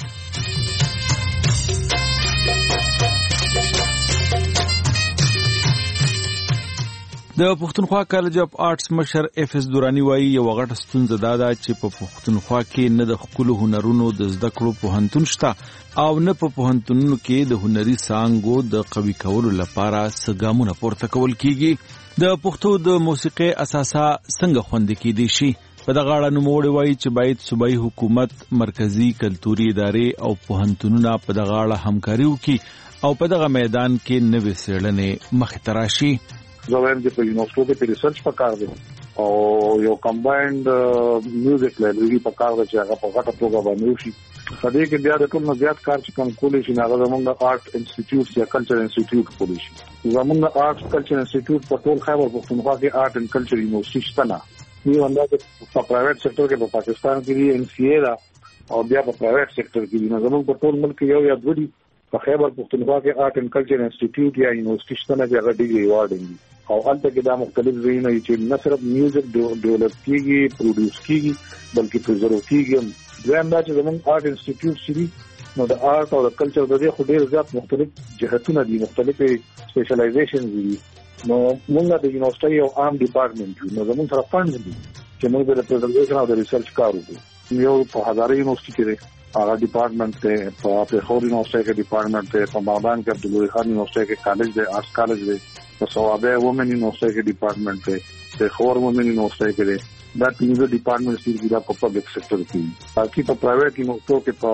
د پښتونخوا کالج اف آرټس مشر اف اس دورانی وایي یو غټه ستونزه دا ده چې په پښتونخوا کې نه د ښکلو هنرونو د زده کړو پوهنتون شته او نه په پوهنتونونو کې د هنري څانګو د قوي کولو لپاره څه ګامونه پورته کول کیږي. د پښتو د موسیقۍ اساسا څنګه خوندي کېدی شي په دغه اړه نوموړی وایي چې باید صوبایي حکومت مرکزي کلتوري ادارې او پوهنتونونه په دغه اړه همکاري وکړي او په دغه میدان کې نوې څېړنې مخې ته راشي. زه وایم چې په یونیورسټو کې ریسرچ پکار دی او یو کمباینډ میوزیک لایبرری پکار دی چې هغه په غټه توګه باندې وشي. په دې کې بیا د ټول نه زیات کار چې کوم کولی شي هغه زموږ آرټ انسټیټیوټ یا کلچر انسټیټیوټ کولی شي. زموږ آرټ کلچر انسټیټیوټ په ټول خیبر پښتونخوا کې آرټ اینڈ کلچر یونیورسيټي شته نه. یو اندازه په پرایویټ سېکټر کې په پاکستان کې دی ان سی اے او بیا په پرایویټ سېکټر کې دی. زموږ په ټول ملک یو یا دوه دي په خیبر پښتونخوا کې آرټ اینڈ کلچر انسټیټیوټ یا یونیورسيټي شته نه چې هغه ډیګري ایوارډ دی او هلته کې دا مختلف ځایونه چې نه صرف میوزیک ډیولپ کیږي پروډوس کیږي بلکې پرزرو کیږي. دویم دا چې زموږ آرټ انسټیټیوټ شری نو د آرټ او د کلچر د دې خو ډېر زیات مختلف جهتونه دي مختلفې سپیشلایزیشنز دي. نو موږ د یونیورسيټي او عام ډپارټمنټ نو زموږ سره فنډز دي چې موږ د پریزنټیشن او د ریسرچ کار وکړو. یو په هزاره یونیورسيټي کې هغه ډپارټمنټ ته په پېښور یونیورسيټي کې ډپارټمنټ ته په مردان کې عبدالوهاب خان یونیورسيټي کې کالج دی آرټس کالج دی په صوابه وومن یونیورسيټي کې ډپارټمنټ ته پېښور وومن یونیورسيټي کې دا پنځه ډپارټمنټ چې دا په پبلک سېکټر کې باقي په پرایویټ یونیورسيټو کې په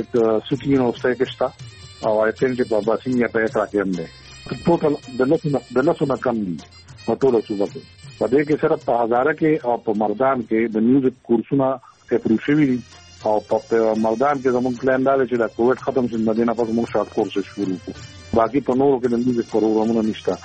سټي یونیورسيټي کې شته او آی تھنک چې په باسینیا په اټا کې هم دی ټوټل د لسونه د لسونه کم دي په ټول صوبه کې. په دې کې صرف په هزاره کې او په مردان کې د میوزیک کورسونه اپروو شوي دي او په مردان کې زموږ پلان دا دی چې دا کووډ ختم شي نه دینه پس موږ شارټ کورس شروع کړو. باقي په نورو کې د میوزیک پروګرامونه نشته.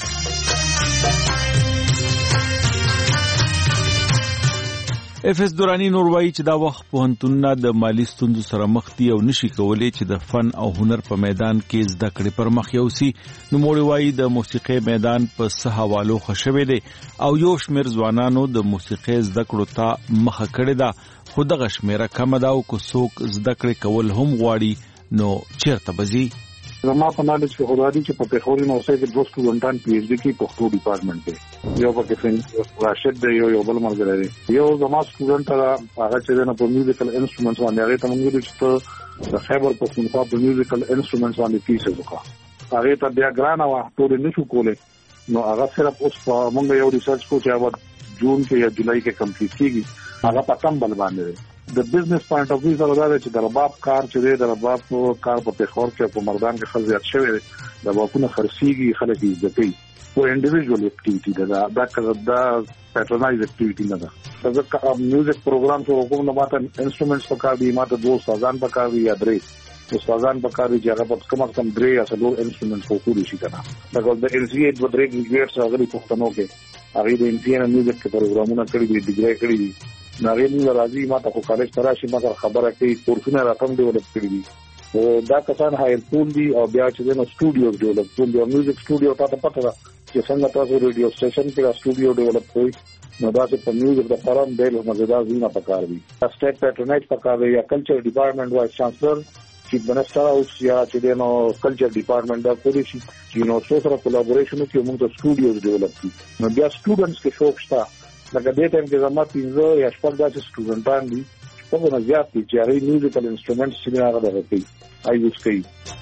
اف اس دورانی نور وایي چې دا وخت پوهنتونونه د مالی ستونزو سره مخ دي او نشي کولی چې د فن او هنر په میدان کې زده کړې پر مخ یوسي. نوموړی وایي د موسیقۍ میدان په څه حوالو ښه شوی دی او یو شمېر ځوانانو د موسیقۍ زده کړو ته مخه کړې ده خو دغه شمېره کمه ده او که څوک زده کړې کول هم غواړي نو چیرته به ځي. زما په نالج کې خدا دي چې په پېښور یونیورسيټي کې دوه سټوډنټان پی ایچ ډي کې پښتو ډپارټمنټ کې یو پکې راشد دی یو یو بل مرګ دی. یو زما سټوډنټ هغه چې نه په میوزیکل انسټرومنټس باندې هغه ته موږ چې د خیبر پښتونخوا په میوزیکل انسټرومنټس باندې فیس وکړه هغه ته بیا ګران او ټول نشو کولای نو هغه صرف اوس موږ یو ریسرچ کو چې هغه جون کې یا جولای کې کمپلیټ کیږي هغه په کم بل باندې د بزنس پوینټ اف ویو سره دا چې د رباب کار چې دی د رباب کار په پیښور کې په مردان کې خل زیات شوی دی د باکونه خرسيږي خلک یې ځکې او انډیویډوال اکټیویټي دا دا کړه دا پیټرنایز اکټیویټي نه ده ځکه میوزیک پروګرام ته کوم نه ماته انسټرومنټس پکار دي ماته دوه سازان پکار دي یا درې استادان پکار دي چې هغه په کم کم درې یا څلور انسټرومنټس وکړي شي کنه دا د ال سي اې د درې ګریډز هغه په پښتنو کې هغه د انټین میوزیک پروګرامونه کړی دي ډیګری کړی دي ناغې موږ راځي ماته خو کالج تراشي ماته خبره کوي کورسونه راکم ډیولپ کړی دي او دا کسان هایر پول دي او بیا چې نو سټوډیو ډیولپ کول دي میوزیک سټوډیو ته پته ده چې څنګه تاسو ریډیو سټیشن کې سټوډیو ډیولپ کوي نو دا چې په میوزیک د فارم ډېر مزیدار زینه پکار دي سټیټ پیټرنایز پکار دی یا کلچر ډپارټمنټ وایس چانسلر چیف منسٹر اوس یا چې نو کلچر ډپارټمنټ دا کولی شي چې نو سره کولابوریشن کې موږ د سټوډیوز ډیولپ کړو نو بیا سټوډنټس کې شوق شته لکه دې ټایم کې زموږ پنځه یا شپږ داسې سټوډنټان دي په نه زیات دي چې هغه میوزیکل انسټرومنټس چې هغه درته آی یوز کوي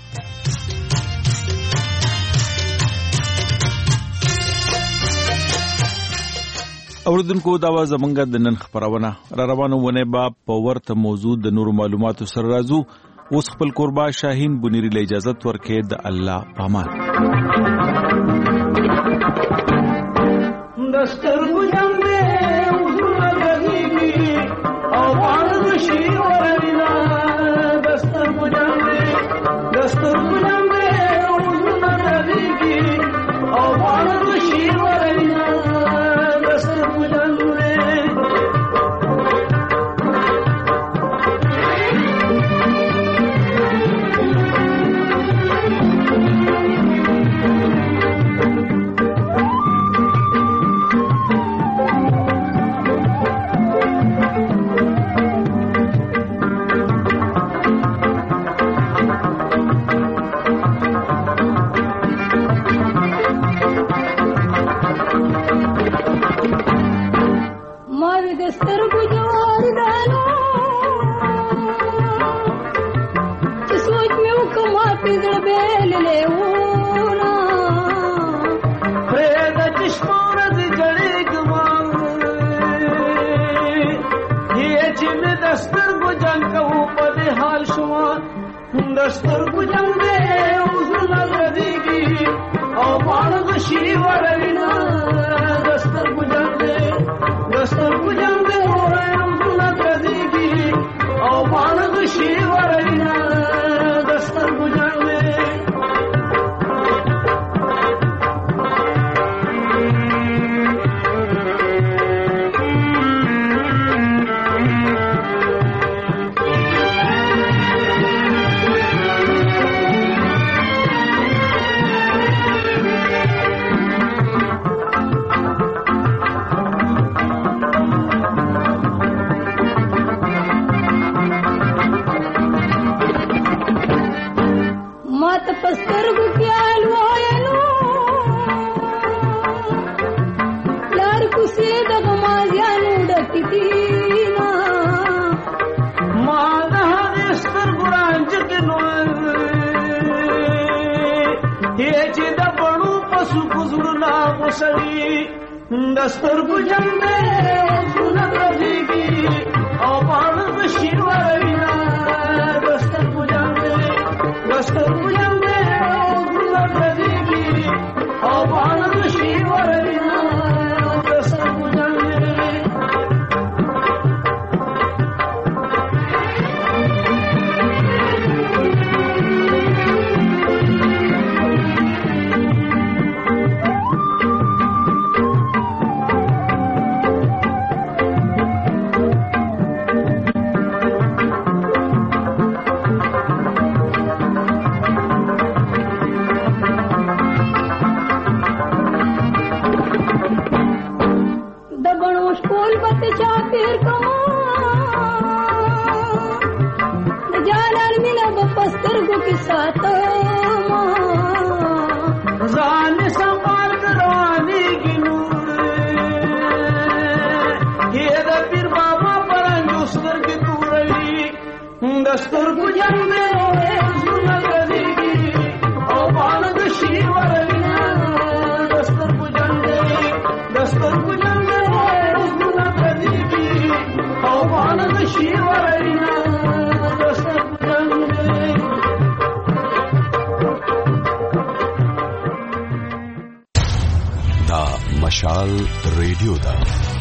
اوردونکو دا و زمونږ د نن خبرونه را روانو ونه با په ورته موضوع د نور معلوماتو سره راځو اوس خپل قربا شاهین بنيري له اجازه ورکې د الله پامان دستر ګجنده وزونه غږیږي او وانه شي ورنه دستر ګجنده دستر ګجنده وزونه غږیږي او وانه شي ورنه دستر ګجنده دستر ګجنده وزونه غږیږي او وانه شي ورنه دستر ګجنده دستر ګجنده وزونه غږیږي او وانه شي ورنه دستر ګجنده دستر ګجنده وزونه غږیږي او وانه شي ورنه دستر ګجنده دستر ګجنده وزونه غږیږي او وانه شي ورنه دستر ګجنده دستر ګجنده وزونه غږیږي او وانه شي ورنه دستر ګجنده دستر ګجنده وزونه غږیږي او وانه شي ورنه مشال ریډیو دا